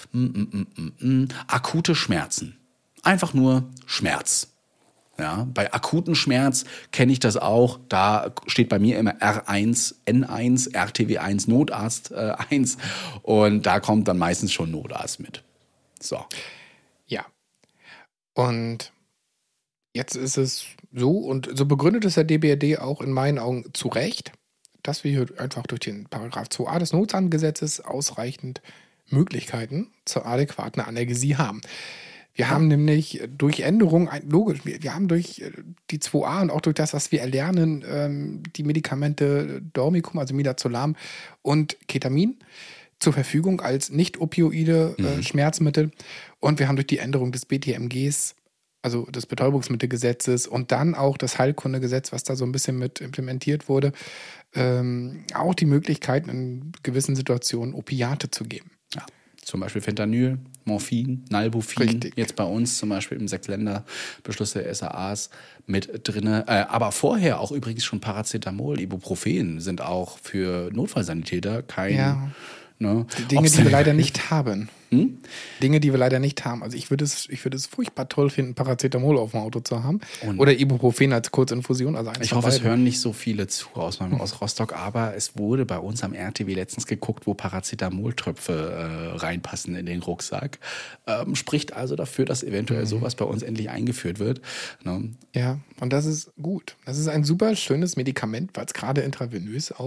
akute Schmerzen. Einfach nur Schmerz. Ja, bei akuten Schmerz kenne ich das auch. Da steht bei mir immer R1, N1, RTW1, Notarzt 1. Und da kommt dann meistens schon Notarzt mit. So. Ja. Und jetzt ist es so, und so begründet es der DBRD auch in meinen Augen zu Recht, dass wir hier einfach durch den Paragraph 2a des Notsangesetzes ausreichend Möglichkeiten zur adäquaten Analgesie haben. Wir haben nämlich durch Änderungen, logisch, wir haben durch die 2a und auch durch das, was wir erlernen, die Medikamente Dormicum, also Midazolam und Ketamin zur Verfügung als nicht-opioide Schmerzmittel. Und wir haben durch die Änderung des BTMGs, also des Betäubungsmittelgesetzes, und dann auch das Heilkundegesetz, was da so ein bisschen mit implementiert wurde, auch die Möglichkeit, in gewissen Situationen Opiate zu geben. Ja, zum Beispiel Fentanyl, Morphin, Nalbuphrin, Richtig. jetzt bei uns zum Beispiel im 6-Länder-Beschluss der SAAs mit drin. Aber vorher auch übrigens schon Paracetamol, Ibuprofen sind auch für Notfallsanitäter kein... Ja. Ne, Dinge, die wir leider nicht haben. Hm? Dinge, die wir leider nicht haben. Also ich würde es furchtbar toll finden, Paracetamol auf dem Auto zu haben. Und oder Ibuprofen als Kurzinfusion. Also eines ich von hoffe, es beiden. hören nicht so viele zu aus Rostock, aber es wurde bei uns am RTW letztens geguckt, wo Paracetamoltröpfe reinpassen in den Rucksack. Spricht also dafür, dass eventuell sowas bei uns endlich eingeführt wird. Ne? Ja, und das ist gut. Das ist ein super schönes Medikament, weil es gerade intravenös auch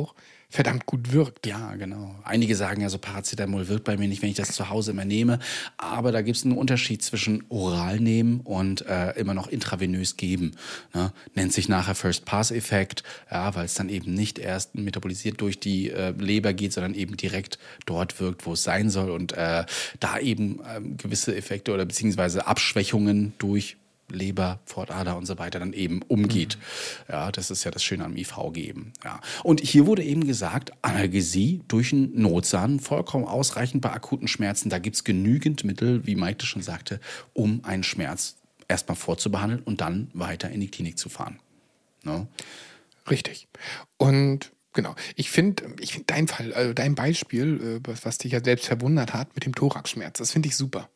verdammt gut wirkt. Ja, genau. Einige sagen ja so, Paracetamol wirkt bei mir nicht, wenn ich das zu Hause immer nehme. Aber da gibt es einen Unterschied zwischen oral nehmen und immer noch intravenös geben. Ne? Nennt sich nachher First-Pass-Effekt, ja, weil es dann eben nicht erst metabolisiert durch die Leber geht, sondern eben direkt dort wirkt, wo es sein soll. Und da eben gewisse Effekte oder beziehungsweise Abschwächungen durch Leber, Fortader und so weiter dann eben umgeht. Ja, das ist ja das Schöne am IV geben. Ja. Und hier wurde eben gesagt, Analgesie durch einen Notsahn vollkommen ausreichend bei akuten Schmerzen. Da gibt es genügend Mittel, wie Maike das schon sagte, um einen Schmerz erstmal vorzubehandeln und dann weiter in die Klinik zu fahren. Ne? Richtig. Und genau, ich finde dein Fall, also dein Beispiel, was dich ja selbst verwundert hat mit dem Thoraxschmerz, das finde ich super.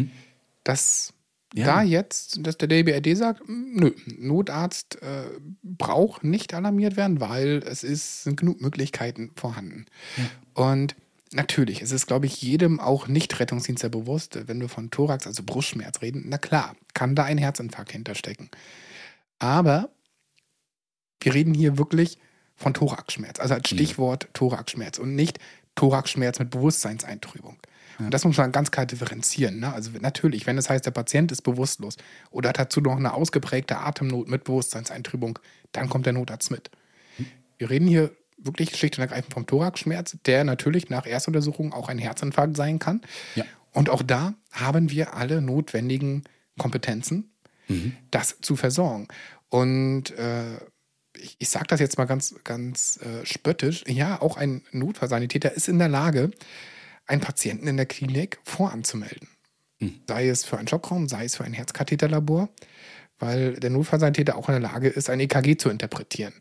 Das da jetzt, dass der DBRD sagt, nö, Notarzt braucht nicht alarmiert werden, weil sind genug Möglichkeiten vorhanden. Ja. Und natürlich, es ist, glaube ich, jedem auch Nicht-Rettungsdienstler bewusst, wenn wir von Thorax, also Brustschmerz reden, na klar, kann da ein Herzinfarkt hinterstecken. Aber wir reden hier wirklich von Thoraxschmerz, also als Stichwort Thoraxschmerz und nicht Thoraxschmerz mit Bewusstseinseintrübung. Und das muss man ganz klar differenzieren. Ne? Also natürlich, wenn es heißt, der Patient ist bewusstlos oder hat dazu noch eine ausgeprägte Atemnot mit Bewusstseinseintrübung, dann kommt der Notarzt mit. Wir reden hier wirklich schlicht und ergreifend vom Thoraxschmerz, der natürlich nach Erstuntersuchung auch ein Herzinfarkt sein kann. Ja. Und auch da haben wir alle notwendigen Kompetenzen, das zu versorgen. Und ich sage das jetzt mal ganz spöttisch, ja, auch ein Notfallsanitäter ist in der Lage, einen Patienten in der Klinik voranzumelden. Sei es für einen Schockraum, sei es für ein Herzkatheterlabor, weil der Notfallsanitäter auch in der Lage ist, ein EKG zu interpretieren.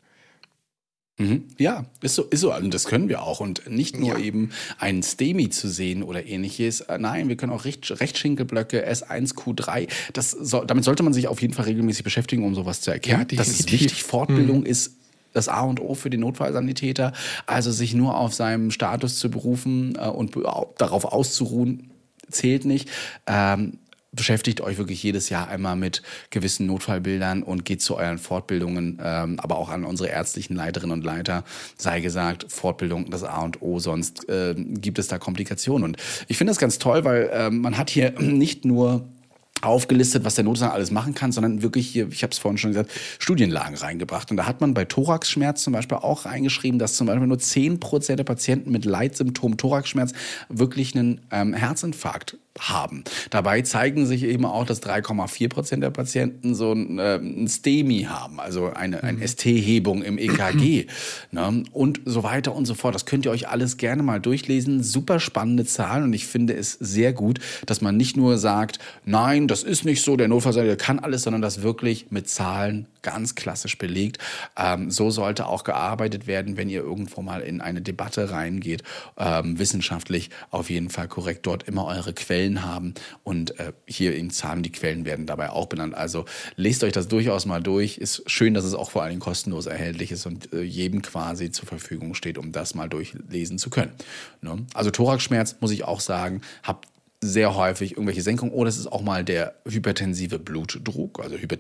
Ja, ist so. Und das können wir auch. Und nicht nur eben einen STEMI zu sehen oder ähnliches. Nein, wir können auch Rechtschenkelblöcke, S1, Q3. Damit sollte man sich auf jeden Fall regelmäßig beschäftigen, um sowas zu erkennen. Ja, das ist wichtig. Fortbildung ist das A und O für den Notfallsanitäter. Also sich nur auf seinem Status zu berufen und darauf auszuruhen, zählt nicht. Beschäftigt euch wirklich jedes Jahr einmal mit gewissen Notfallbildern und geht zu euren Fortbildungen, aber auch an unsere ärztlichen Leiterinnen und Leiter. Sei gesagt, Fortbildung das A und O, sonst gibt es da Komplikationen. Und ich finde das ganz toll, weil man hat hier nicht nur aufgelistet, was der Notarzt alles machen kann, sondern wirklich hier, ich habe es vorhin schon gesagt, Studienlagen reingebracht. Und da hat man bei Thoraxschmerz zum Beispiel auch reingeschrieben, dass zum Beispiel nur 10% der Patienten mit Leitsymptom Thoraxschmerz wirklich einen Herzinfarkt haben. Dabei zeigen sich eben auch, dass 3,4% der Patienten so ein STEMI haben, also eine ST-Hebung im EKG, ne? Und so weiter und so fort. Das könnt ihr euch alles gerne mal durchlesen. Super spannende Zahlen und ich finde es sehr gut, dass man nicht nur sagt, nein, das ist nicht so, der Notfallsanitäter kann alles, sondern das wirklich mit Zahlen ganz klassisch belegt. So sollte auch gearbeitet werden, wenn ihr irgendwo mal in eine Debatte reingeht. Wissenschaftlich auf jeden Fall korrekt dort immer eure Quellen haben und hier in Zahlen, die Quellen werden dabei auch benannt. Also lest euch das durchaus mal durch. Ist schön, dass es auch vor allen Dingen kostenlos erhältlich ist und jedem quasi zur Verfügung steht, um das mal durchlesen zu können. Ne? Also Thoraxschmerz, muss ich auch sagen, habt sehr häufig irgendwelche Senkungen oder es ist auch mal der hypertensive Blutdruck,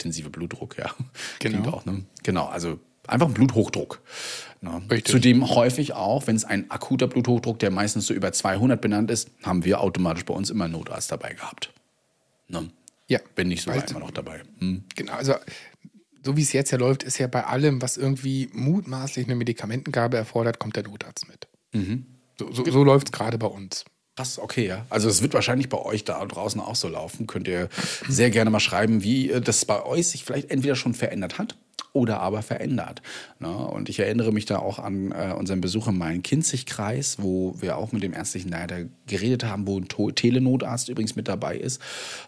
ja. Genau. Klingt auch, ne? Genau, also einfach ein Bluthochdruck. Ne? Zudem häufig auch, wenn es ein akuter Bluthochdruck, der meistens so über 200 benannt ist, haben wir automatisch bei uns immer einen Notarzt dabei gehabt. Ne? Ja. Wenn nicht sogar immer noch dabei. Genau, also so wie es jetzt ja läuft, ist ja bei allem, was irgendwie mutmaßlich eine Medikamentengabe erfordert, kommt der Notarzt mit. So läuft es gerade bei uns. Krass, okay, ja. Also es wird wahrscheinlich bei euch da draußen auch so laufen. Könnt ihr sehr gerne mal schreiben, wie das bei euch sich vielleicht entweder schon verändert hat oder aber verändert. Ne? Und ich erinnere mich da auch an unseren Besuch im Main-Kinzig-Kreis, wo wir auch mit dem ärztlichen Leiter geredet haben, wo ein Telenotarzt übrigens mit dabei ist,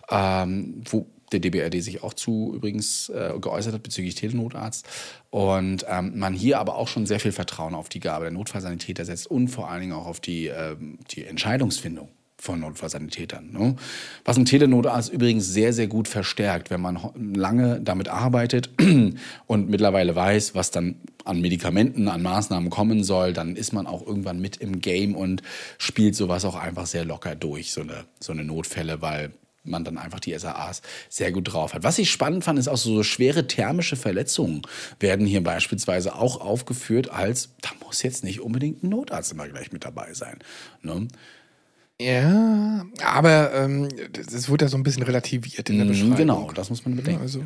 wo der DBRD sich auch zu übrigens geäußert hat bezüglich Telenotarzt. Und man hier aber auch schon sehr viel Vertrauen auf die Gabe der Notfallsanitäter setzt und vor allen Dingen auch auf die Entscheidungsfindung von Notfallsanitätern. Ne? Was ein Telenotarzt übrigens sehr, sehr gut verstärkt, wenn man lange damit arbeitet und mittlerweile weiß, was dann an Medikamenten, an Maßnahmen kommen soll, dann ist man auch irgendwann mit im Game und spielt sowas auch einfach sehr locker durch, so eine Notfälle, weil man dann einfach die SAAs sehr gut drauf hat. Was ich spannend fand, ist auch so schwere thermische Verletzungen werden hier beispielsweise auch aufgeführt als, da muss jetzt nicht unbedingt ein Notarzt immer gleich mit dabei sein. Ne? Ja, aber das wird ja so ein bisschen relativiert in der Beschreibung. Genau, das muss man bedenken. Also,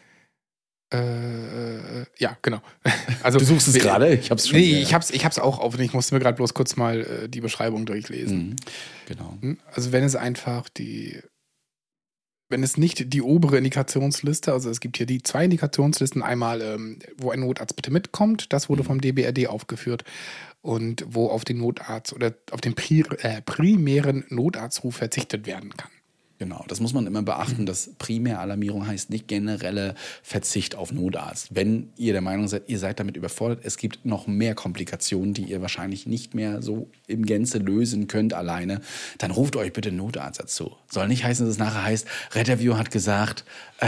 ja, genau. Also, du suchst es gerade? Ich hab's schon. Nee, ich hab's auch auf. Ich musste mir gerade bloß kurz mal die Beschreibung durchlesen. Genau. Also wenn es nicht die obere Indikationsliste, also es gibt hier die 2 Indikationslisten, einmal, wo ein Notarzt bitte mitkommt, das wurde vom DBRD aufgeführt, und wo auf den Notarzt oder auf den primären Notarztruf verzichtet werden kann. Genau, das muss man immer beachten, dass Primäralarmierung heißt nicht generelle Verzicht auf Notarzt. Wenn ihr der Meinung seid, ihr seid damit überfordert, es gibt noch mehr Komplikationen, die ihr wahrscheinlich nicht mehr so im Gänze lösen könnt alleine, dann ruft euch bitte einen Notarzt dazu. Soll nicht heißen, dass es nachher heißt, Retterview hat gesagt,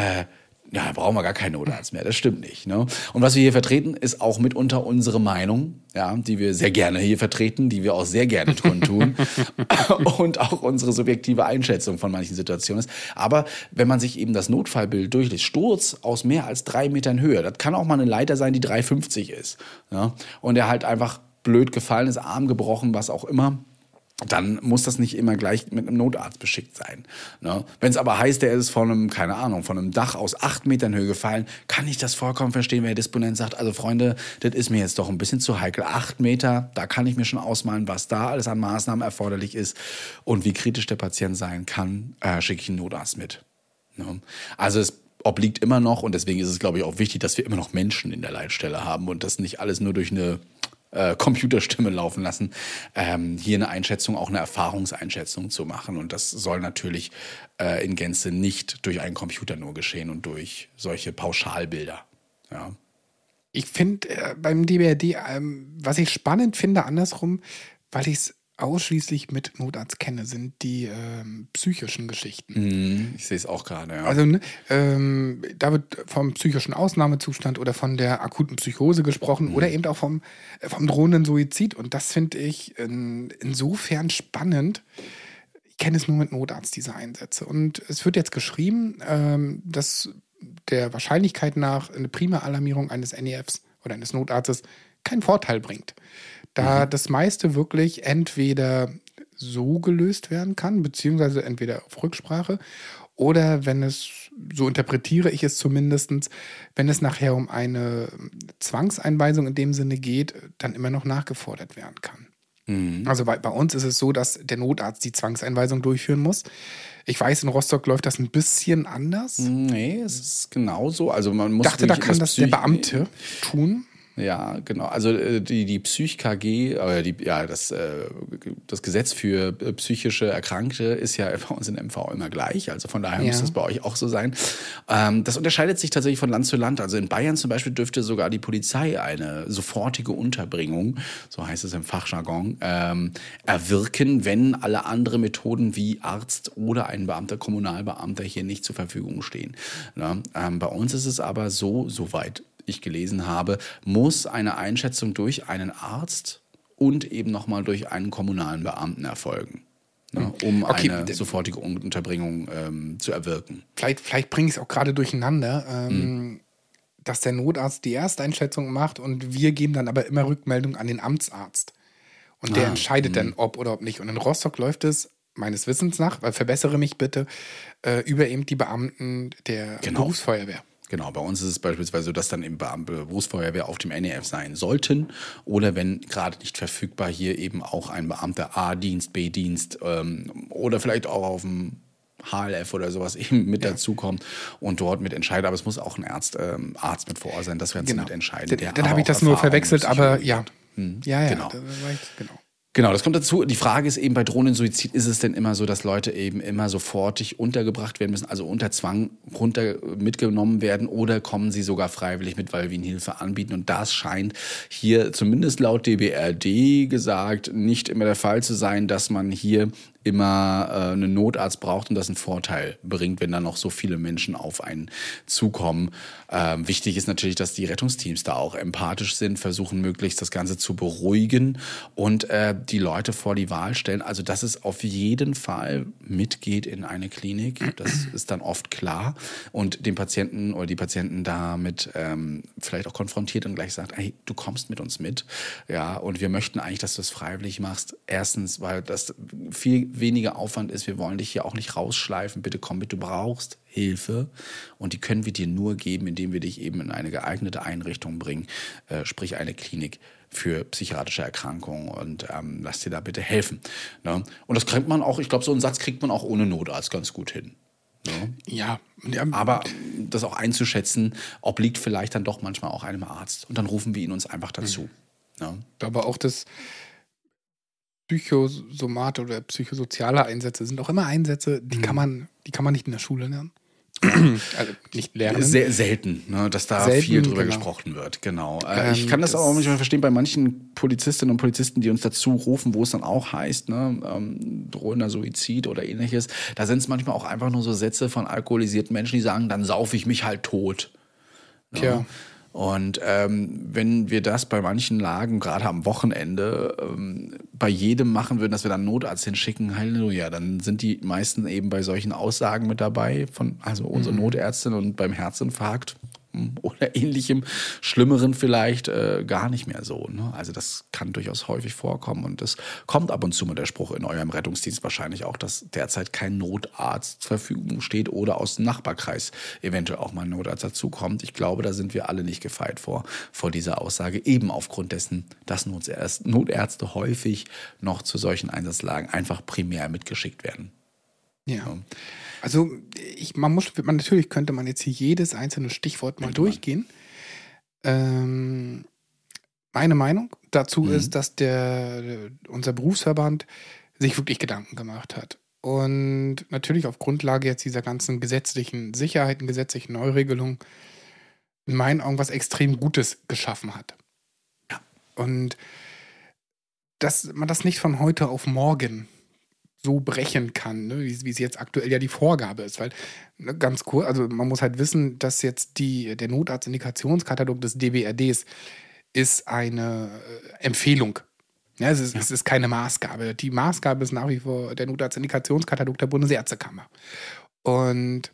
ja, brauchen wir gar keinen Notarzt mehr. Das stimmt nicht. Ne? Und was wir hier vertreten, ist auch mitunter unsere Meinung, ja, die wir sehr gerne hier vertreten, die wir auch sehr gerne tun und auch unsere subjektive Einschätzung von manchen Situationen ist. Aber wenn man sich eben das Notfallbild durchliest, Sturz aus mehr als 3 Metern Höhe, das kann auch mal eine Leiter sein, die 3,50 ist. Ja? Und der halt einfach blöd gefallen ist, Arm gebrochen, was auch immer, dann muss das nicht immer gleich mit einem Notarzt beschickt sein. Ne? Wenn es aber heißt, der ist von einem Dach aus 8 Metern Höhe gefallen, kann ich das vollkommen verstehen, wenn der Disponent sagt, also Freunde, das ist mir jetzt doch ein bisschen zu heikel. 8 Meter, da kann ich mir schon ausmalen, was da alles an Maßnahmen erforderlich ist und wie kritisch der Patient sein kann, schicke ich einen Notarzt mit. Ne? Also es obliegt immer noch, und deswegen ist es, glaube ich, auch wichtig, dass wir immer noch Menschen in der Leitstelle haben und das nicht alles nur durch eine Computerstimme laufen lassen, hier eine Einschätzung, auch eine Erfahrungseinschätzung zu machen. Und das soll natürlich in Gänze nicht durch einen Computer nur geschehen und durch solche Pauschalbilder. Ja. Ich finde beim DBRD, was ich spannend finde, andersrum, weil ich es ausschließlich mit Notarzt kenne, sind die psychischen Geschichten. Ich sehe es auch gerade, ja. Also da wird vom psychischen Ausnahmezustand oder von der akuten Psychose gesprochen oder eben auch vom drohenden Suizid. Und das finde ich insofern spannend. Ich kenne es nur mit Notarzt, diese Einsätze. Und es wird jetzt geschrieben, dass der Wahrscheinlichkeit nach eine Primeralarmierung eines NEFs oder eines Notarztes keinen Vorteil bringt. Da das meiste wirklich entweder so gelöst werden kann, beziehungsweise entweder auf Rücksprache oder wenn es, so interpretiere ich es zumindest, wenn es nachher um eine Zwangseinweisung in dem Sinne geht, dann immer noch nachgefordert werden kann. Also bei uns ist es so, dass der Notarzt die Zwangseinweisung durchführen muss. Ich weiß, in Rostock läuft das ein bisschen anders. Nee, es ist genauso. Also man muss dachte, da kann das der Beamte tun. Ja, genau. Also die Psych-KG, das Gesetz für psychische Erkrankte ist ja bei uns in MV immer gleich. Also von daher muss das bei euch auch so sein. Das unterscheidet sich tatsächlich von Land zu Land. Also in Bayern zum Beispiel dürfte sogar die Polizei eine sofortige Unterbringung, so heißt es im Fachjargon, erwirken, wenn alle anderen Methoden wie Arzt oder ein Beamter, Kommunalbeamter hier nicht zur Verfügung stehen. Ja, bei uns ist es aber so, soweit ich gelesen habe, muss eine Einschätzung durch einen Arzt und eben nochmal durch einen kommunalen Beamten erfolgen, ne, um eine sofortige Unterbringung zu erwirken. Vielleicht bringe ich es auch gerade durcheinander, dass der Notarzt die Ersteinschätzung macht und wir geben dann aber immer Rückmeldung an den Amtsarzt. Und der entscheidet dann, ob oder ob nicht. Und in Rostock läuft es meines Wissens nach, weil verbessere mich bitte, über eben die Beamten der Berufsfeuerwehr. Genau, bei uns ist es beispielsweise so, dass dann eben Beamte Berufsfeuerwehr auf dem NEF sein sollten oder wenn gerade nicht verfügbar, hier eben auch ein Beamter A-Dienst, B-Dienst oder vielleicht auch auf dem HLF oder sowas eben mit dazukommt und dort mit entscheidet. Aber es muss auch ein Arzt mit vor Ort sein, das werden sie mit entscheiden. Dann habe ich das nur verwechselt, aber ja. Genau. Genau. Genau, das kommt dazu. Die Frage ist eben bei Drohnensuizid, ist es denn immer so, dass Leute eben immer sofortig untergebracht werden müssen, also unter Zwang mitgenommen werden oder kommen sie sogar freiwillig mit, weil wir ihnen Hilfe anbieten? Und das scheint hier zumindest laut DBRD gesagt nicht immer der Fall zu sein, dass man hier immer einen Notarzt braucht und das einen Vorteil bringt, wenn da noch so viele Menschen auf einen zukommen. Wichtig ist natürlich, dass die Rettungsteams da auch empathisch sind, versuchen möglichst das Ganze zu beruhigen und die Leute vor die Wahl stellen. Also dass es auf jeden Fall mitgeht in eine Klinik, das ist dann oft klar und den Patienten oder die Patienten damit vielleicht auch konfrontiert und gleich sagt, hey, du kommst mit uns mit, ja, und wir möchten eigentlich, dass du das freiwillig machst. Erstens, weil das viel weniger Aufwand ist, wir wollen dich hier auch nicht rausschleifen, bitte komm mit, du brauchst Hilfe und die können wir dir nur geben, indem wir dich eben in eine geeignete Einrichtung bringen, sprich eine Klinik für psychiatrische Erkrankungen und lass dir da bitte helfen. Ne? Und das kriegt man auch, ich glaube, so einen Satz kriegt man auch ohne Notarzt ganz gut hin. Ne? Ja. Aber das auch einzuschätzen, obliegt vielleicht dann doch manchmal auch einem Arzt und dann rufen wir ihn uns einfach dazu. Ne? Aber auch das Psychosomate oder psychosoziale Einsätze sind auch immer Einsätze, die kann man nicht in der Schule lernen. Also nicht lernen. Sehr selten, ne, dass da viel drüber gesprochen wird, genau. Ich kann das auch manchmal verstehen bei manchen Polizistinnen und Polizisten, die uns dazu rufen, wo es dann auch heißt, ne, drohender Suizid oder ähnliches. Da sind es manchmal auch einfach nur so Sätze von alkoholisierten Menschen, die sagen, dann saufe ich mich halt tot. Ne? Ja. Und wenn wir das bei manchen Lagen, gerade am Wochenende, bei jedem machen würden, dass wir dann einen Notarzt hinschicken, Halleluja, dann sind die meisten eben bei solchen Aussagen mit dabei, also unsere Notärztin und beim Herzinfarkt oder ähnlichem, Schlimmeren vielleicht gar nicht mehr so. Ne? Also das kann durchaus häufig vorkommen und das kommt ab und zu mal der Spruch in eurem Rettungsdienst wahrscheinlich auch, dass derzeit kein Notarzt zur Verfügung steht oder aus dem Nachbarkreis eventuell auch mal ein Notarzt dazukommt. Ich glaube, da sind wir alle nicht gefeit vor dieser Aussage, eben aufgrund dessen, dass Notärzte häufig noch zu solchen Einsatzlagen einfach primär mitgeschickt werden. Ja. Also natürlich könnte man jetzt hier jedes einzelne Stichwort mal durchgehen. Meine Meinung dazu ist, dass unser Berufsverband sich wirklich Gedanken gemacht hat. Und natürlich auf Grundlage jetzt dieser ganzen gesetzlichen Sicherheiten, gesetzlichen Neuregelungen in meinen Augen was extrem Gutes geschaffen hat. Ja. Und dass man das nicht von heute auf morgen so brechen kann, ne, wie es jetzt aktuell ja die Vorgabe ist. Weil, ne, ganz kurz, also man muss halt wissen, dass jetzt der Notarztindikationskatalog des DBRDs ist eine Empfehlung. Ja, es ist keine Maßgabe. Die Maßgabe ist nach wie vor der Notarztindikationskatalog der Bundesärztekammer. Und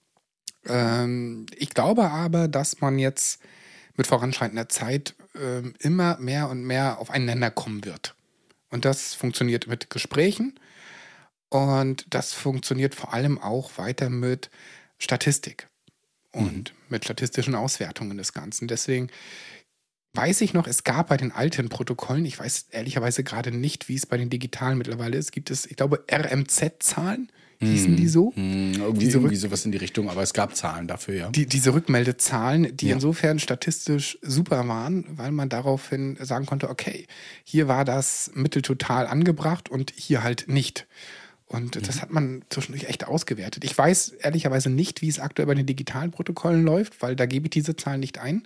ich glaube aber, dass man jetzt mit voranschreitender Zeit immer mehr und mehr aufeinander kommen wird. Und das funktioniert mit Gesprächen. Und das funktioniert vor allem auch weiter mit Statistik und mit statistischen Auswertungen des Ganzen. Deswegen weiß ich noch, es gab bei den alten Protokollen, ich weiß ehrlicherweise gerade nicht, wie es bei den digitalen mittlerweile ist, gibt es, ich glaube, RMZ-Zahlen, hießen die so? Irgendwie sowas in die Richtung, aber es gab Zahlen dafür, ja. Diese Rückmeldezahlen, die insofern statistisch super waren, weil man daraufhin sagen konnte, okay, hier war das Mittel total angebracht und hier halt nicht. Und das hat man zwischendurch echt ausgewertet. Ich weiß ehrlicherweise nicht, wie es aktuell bei den digitalen Protokollen läuft, weil da gebe ich diese Zahlen nicht ein.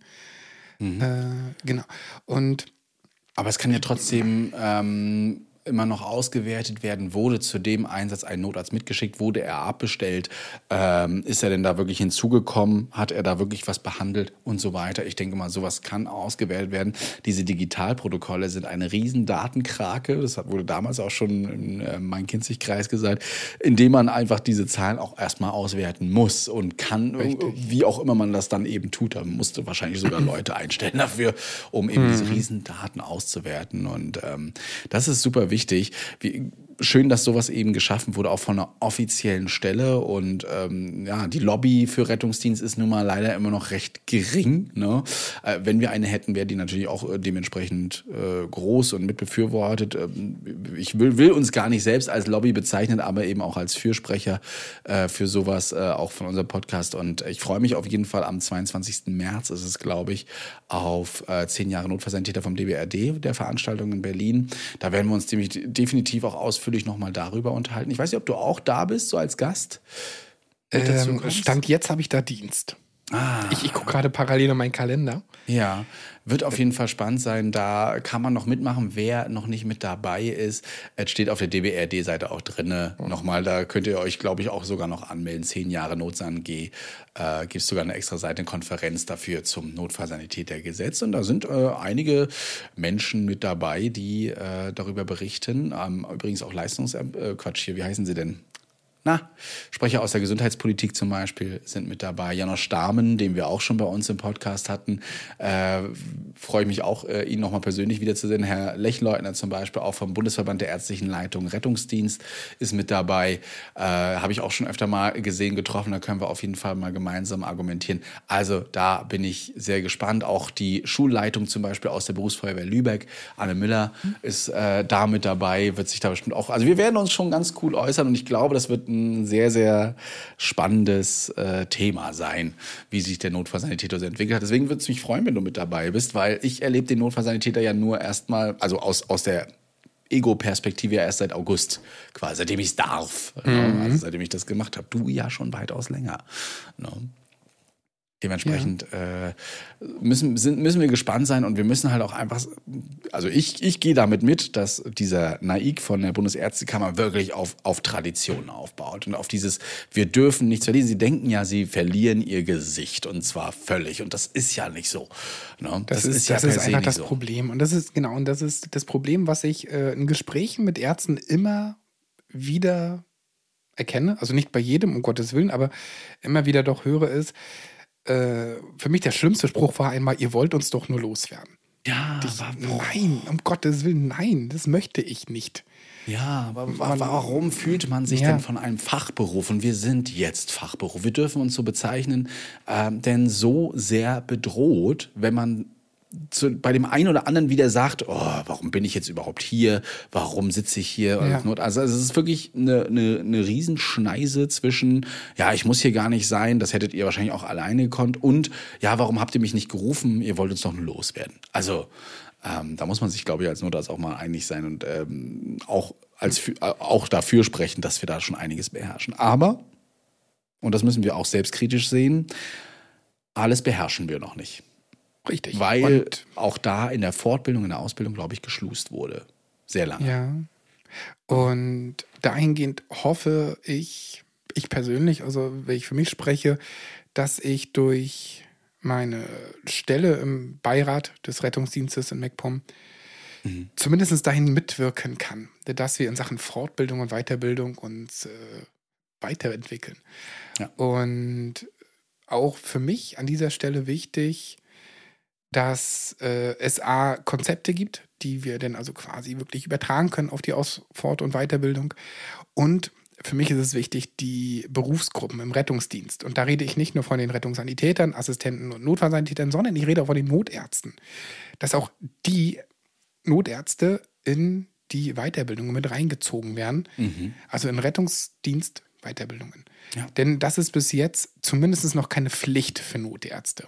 Genau. Aber es kann ja trotzdem immer noch ausgewertet werden, wurde zu dem Einsatz ein Notarzt mitgeschickt, wurde er abbestellt, ist er denn da wirklich hinzugekommen, hat er da wirklich was behandelt und so weiter. Ich denke mal, sowas kann ausgewertet werden. Diese Digitalprotokolle sind eine riesen Datenkrake, das wurde damals auch schon im Main-Kinzig-Kreis gesagt, indem man einfach diese Zahlen auch erstmal auswerten muss und kann, wie auch immer man das dann eben tut. Da musste wahrscheinlich sogar Leute einstellen dafür, um eben diese riesen Daten auszuwerten und das ist super wichtig. Schön, dass sowas eben geschaffen wurde, auch von einer offiziellen Stelle. Und die Lobby für Rettungsdienst ist nun mal leider immer noch recht gering. Ne? Wenn wir eine hätten, wäre die natürlich auch dementsprechend groß und mitbefürwortet. Ich will uns gar nicht selbst als Lobby bezeichnen, aber eben auch als Fürsprecher für sowas, auch von unserem Podcast. Und ich freue mich auf jeden Fall am 22. März, ist es, glaube ich, auf 10 Jahre Notfallsanitäter vom DBRD, der Veranstaltung in Berlin. Da werden wir uns definitiv auch ausführlich nochmal darüber unterhalten. Ich weiß nicht, ob du auch da bist, so als Gast. Stand jetzt habe ich da Dienst. Ich gucke gerade parallel in meinen Kalender. Ja, wird auf jeden Fall spannend sein. Da kann man noch mitmachen, wer noch nicht mit dabei ist. Es steht auf der DBRD-Seite auch drin. Nochmal, da könnt ihr euch, glaube ich, auch sogar noch anmelden. 10 Jahre Notsan-G. Gibt es sogar eine extra Seite, eine Konferenz dafür zum Notfallsanitätergesetz. Und da sind einige Menschen mit dabei, die darüber berichten. Übrigens auch wie heißen sie denn? Sprecher aus der Gesundheitspolitik zum Beispiel sind mit dabei. Janosch Dahmen, den wir auch schon bei uns im Podcast hatten. Freue ich mich auch, ihn nochmal persönlich wiederzusehen. Herr Lechleutner zum Beispiel, auch vom Bundesverband der Ärztlichen Leitung Rettungsdienst ist mit dabei. Habe ich auch schon öfter mal gesehen, getroffen. Da können wir auf jeden Fall mal gemeinsam argumentieren. Also da bin ich sehr gespannt. Auch die Schulleitung zum Beispiel aus der Berufsfeuerwehr Lübeck, Anne Müller, ist da mit dabei, wird sich da bestimmt auch... Also wir werden uns schon ganz cool äußern und ich glaube, das wird ein sehr, sehr spannendes Thema sein, wie sich der Notfallsanitäter so entwickelt hat. Deswegen würde es mich freuen, wenn du mit dabei bist, weil ich erlebe den Notfallsanitäter ja nur erstmal, also aus der Ego-Perspektive ja erst seit August, quasi, seitdem ich es darf. Also seitdem ich das gemacht habe. Du ja schon weitaus länger. Dementsprechend müssen wir gespannt sein und wir müssen halt auch einfach, also ich gehe damit mit, dass dieser NAIC von der Bundesärztekammer wirklich auf Tradition aufbaut und auf dieses, wir dürfen nichts verlieren. Sie denken ja, sie verlieren ihr Gesicht und zwar völlig und das ist ja nicht so. Ne? Das ist einfach das Problem und das ist das Problem, was ich in Gesprächen mit Ärzten immer wieder erkenne, also nicht bei jedem, um Gottes Willen, aber immer wieder doch höre, ist, für mich der schlimmste Spruch war einmal, ihr wollt uns doch nur loswerden. Ja, nein, um Gottes Willen, nein, das möchte ich nicht. Ja, aber warum fühlt man sich denn von einem Fachberuf, und wir sind jetzt Fachberuf, wir dürfen uns so bezeichnen, denn so sehr bedroht, wenn man bei dem einen oder anderen wieder sagt, warum bin ich jetzt überhaupt hier, warum sitze ich hier? Ja. Also es ist wirklich eine Riesenschneise zwischen, ja, ich muss hier gar nicht sein, das hättet ihr wahrscheinlich auch alleine gekonnt und, ja, warum habt ihr mich nicht gerufen, ihr wollt uns doch nur loswerden. Also da muss man sich, glaube ich, als Notarzt auch mal einig sein und auch dafür sprechen, dass wir da schon einiges beherrschen. Aber, und das müssen wir auch selbstkritisch sehen, alles beherrschen wir noch nicht. Richtig. Weil auch da in der Fortbildung, in der Ausbildung, glaube ich, geschlust wurde. Sehr lange. Ja. Und dahingehend hoffe ich persönlich, also wenn ich für mich spreche, dass ich durch meine Stelle im Beirat des Rettungsdienstes in MacPom zumindest dahin mitwirken kann, dass wir in Sachen Fortbildung und Weiterbildung uns weiterentwickeln. Ja. Und auch für mich an dieser Stelle wichtig, dass es Konzepte gibt, die wir dann also quasi wirklich übertragen können auf die Fort- und Weiterbildung. Und für mich ist es wichtig, die Berufsgruppen im Rettungsdienst. Und da rede ich nicht nur von den Rettungssanitätern, Assistenten und Notfallsanitätern, sondern ich rede auch von den Notärzten. Dass auch die Notärzte in die Weiterbildungen mit reingezogen werden. Also in Rettungsdienst Weiterbildungen. Ja. Denn das ist bis jetzt zumindest noch keine Pflicht für Notärzte.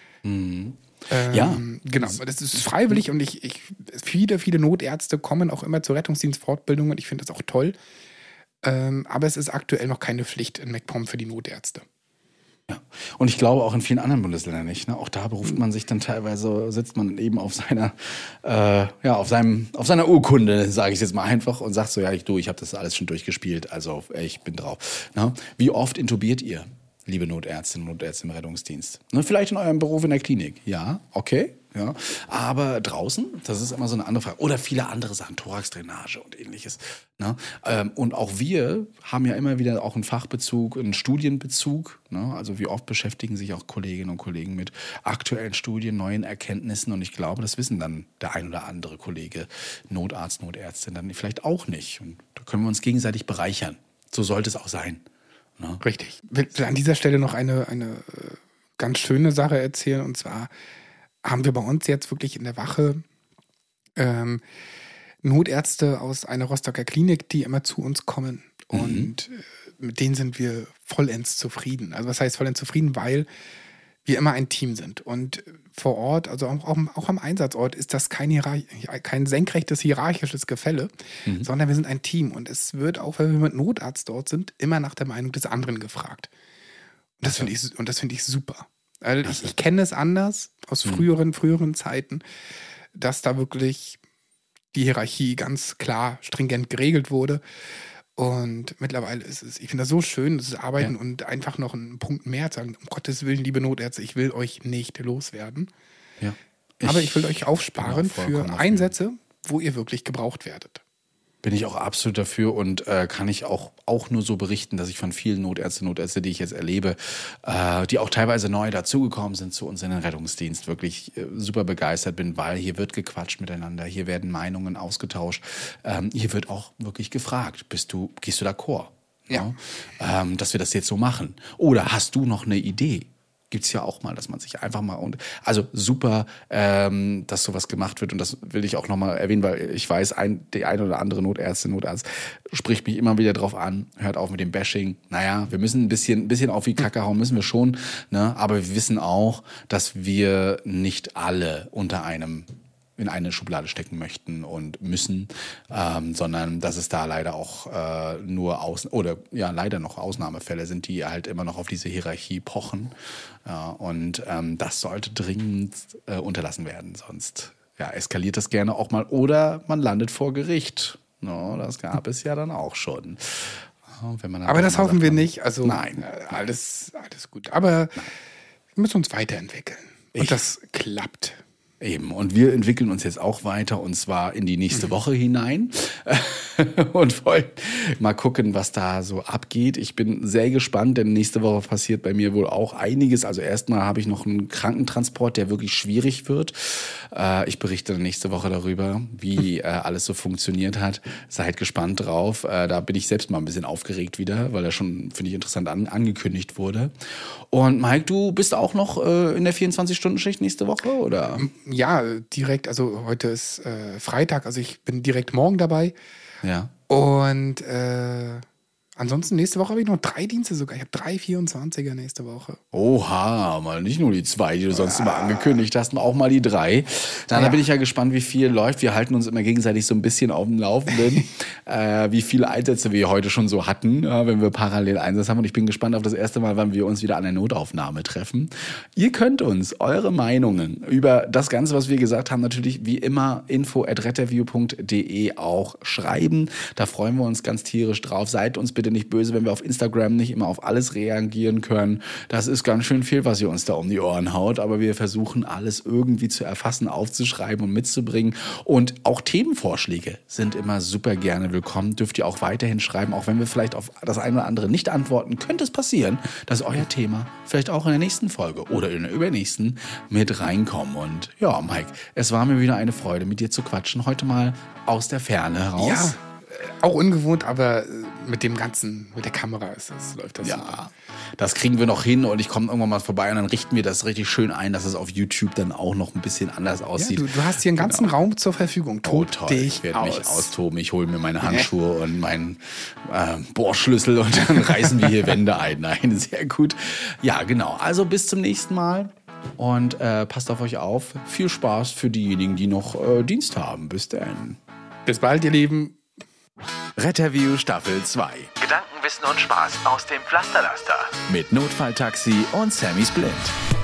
Genau, das ist freiwillig und viele Notärzte kommen auch immer zur Rettungsdienstfortbildung und ich finde das auch toll. Aber es ist aktuell noch keine Pflicht in MacPom für die Notärzte. Ja, und ich glaube auch in vielen anderen Bundesländern nicht. Ne? Auch da beruft man sich dann teilweise, sitzt man eben auf seiner, auf seiner Urkunde, sage ich jetzt mal einfach, und sagt so, ja, ich habe das alles schon durchgespielt, also ich bin drauf. Ne? Wie oft intubiert ihr? Liebe Notärztinnen und Notärzte im Rettungsdienst. Ne, vielleicht in eurem Beruf in der Klinik. Ja, okay. Ja. Aber draußen, das ist immer so eine andere Frage. Oder viele andere Sachen, Thoraxdrainage und ähnliches. Ne? Und auch wir haben ja immer wieder auch einen Fachbezug, einen Studienbezug. Ne? Also wie oft beschäftigen sich auch Kolleginnen und Kollegen mit aktuellen Studien, neuen Erkenntnissen. Und ich glaube, das wissen dann der ein oder andere Kollege, Notarzt, Notärztin, dann vielleicht auch nicht. Und da können wir uns gegenseitig bereichern. So sollte es auch sein. No. Richtig. Ich will an dieser Stelle noch eine ganz schöne Sache erzählen. Und zwar haben wir bei uns jetzt wirklich in der Wache Notärzte aus einer Rostocker Klinik, die immer zu uns kommen. Und mit denen sind wir vollends zufrieden. Also was heißt vollends zufrieden? Weil wir immer ein Team sind. Und vor Ort, also auch am Einsatzort, ist das kein senkrechtes hierarchisches Gefälle, sondern wir sind ein Team. Und es wird auch, wenn wir mit Notarzt dort sind, immer nach der Meinung des anderen gefragt. Und das finde ich super. Also ich kenne es anders aus früheren Zeiten, dass da wirklich die Hierarchie ganz klar, stringent geregelt wurde. Und mittlerweile ist es, ich finde das so schön, das Arbeiten und einfach noch einen Punkt mehr sagen, um Gottes Willen, liebe Notärzte, ich will euch nicht loswerden. Ja. Aber ich will euch aufsparen für Einsätze, wo ihr wirklich gebraucht werdet. Bin ich auch absolut dafür und kann ich auch nur so berichten, dass ich von vielen Notärzte, die ich jetzt erlebe, die auch teilweise neu dazugekommen sind zu uns in den Rettungsdienst, wirklich super begeistert bin, weil hier wird gequatscht miteinander, hier werden Meinungen ausgetauscht, hier wird auch wirklich gefragt, gehst du d'accord? Ja. Dass wir das jetzt so machen. Oder hast du noch eine Idee? Gibt es ja auch mal, dass man sich einfach mal also super, dass sowas gemacht wird und das will ich auch nochmal erwähnen, weil ich weiß, die eine oder andere Notarzt spricht mich immer wieder drauf an, hört auf mit dem Bashing. Naja, wir müssen ein bisschen auf die Kacke hauen, müssen wir schon, ne? Aber wir wissen auch, dass wir nicht alle in eine Schublade stecken möchten und müssen, sondern dass es da leider auch leider noch Ausnahmefälle sind, die halt immer noch auf diese Hierarchie pochen. Ja, und das sollte dringend unterlassen werden, sonst eskaliert das gerne auch mal oder man landet vor Gericht. No, das gab es ja dann auch schon. Wenn man aber das hoffen wir nicht. Also nein. Alles gut. Aber wir müssen uns weiterentwickeln. Und das klappt. Eben, und wir entwickeln uns jetzt auch weiter und zwar in die nächste Woche hinein und wollen mal gucken, was da so abgeht. Ich bin sehr gespannt, denn nächste Woche passiert bei mir wohl auch einiges. Also erstmal habe ich noch einen Krankentransport, der wirklich schwierig wird. Ich berichte nächste Woche darüber, wie alles so funktioniert hat. Seid gespannt drauf. Da bin ich selbst mal ein bisschen aufgeregt wieder, weil er schon, finde ich, interessant angekündigt wurde. Und Mike, du bist auch noch in der 24-Stunden-Schicht nächste Woche, oder? Ja, direkt, also heute ist Freitag, also ich bin direkt morgen dabei. Ja. Und ansonsten nächste Woche habe ich noch 3 Dienste sogar. Ich habe 3 24er nächste Woche. Oha, mal nicht nur die 2, die du sonst immer angekündigt hast, auch mal die 3. Da bin ich ja gespannt, wie viel läuft. Wir halten uns immer gegenseitig so ein bisschen auf dem Laufenden, wie viele Einsätze wir heute schon so hatten, wenn wir parallel Einsatz haben. Und ich bin gespannt auf das erste Mal, wann wir uns wieder an der Notaufnahme treffen. Ihr könnt uns eure Meinungen über das Ganze, was wir gesagt haben, natürlich wie immer info@retterview.de auch schreiben. Da freuen wir uns ganz tierisch drauf. Seid uns bitte nicht böse, wenn wir auf Instagram nicht immer auf alles reagieren können. Das ist ganz schön viel, was ihr uns da um die Ohren haut, aber wir versuchen alles irgendwie zu erfassen, aufzuschreiben und mitzubringen. Und auch Themenvorschläge sind immer super gerne willkommen. Dürft ihr auch weiterhin schreiben, auch wenn wir vielleicht auf das eine oder andere nicht antworten, könnte es passieren, dass euer Thema vielleicht auch in der nächsten Folge oder in der übernächsten mit reinkommt. Und ja, Mike, es war mir wieder eine Freude, mit dir zu quatschen. Heute mal aus der Ferne heraus. Ja, auch ungewohnt, aber mit dem Ganzen, mit der Kamera läuft das super. Ja, das kriegen wir noch hin und ich komme irgendwann mal vorbei und dann richten wir das richtig schön ein, dass es auf YouTube dann auch noch ein bisschen anders aussieht. Ja, du hast hier einen ganzen Raum zur Verfügung. Toll. Ich werde mich austoben. Ich hole mir meine Handschuhe und meinen Bohrschlüssel und dann reißen wir hier Wände ein. Nein, sehr gut. Ja, genau. Also bis zum nächsten Mal. Und passt auf euch auf. Viel Spaß für diejenigen, die noch Dienst haben. Bis dann. Bis bald, ihr Lieben. Retterview Staffel 2. Gedanken, Wissen und Spaß aus dem Pflasterlaster. Mit Notfalltaxi und Sammy Splint.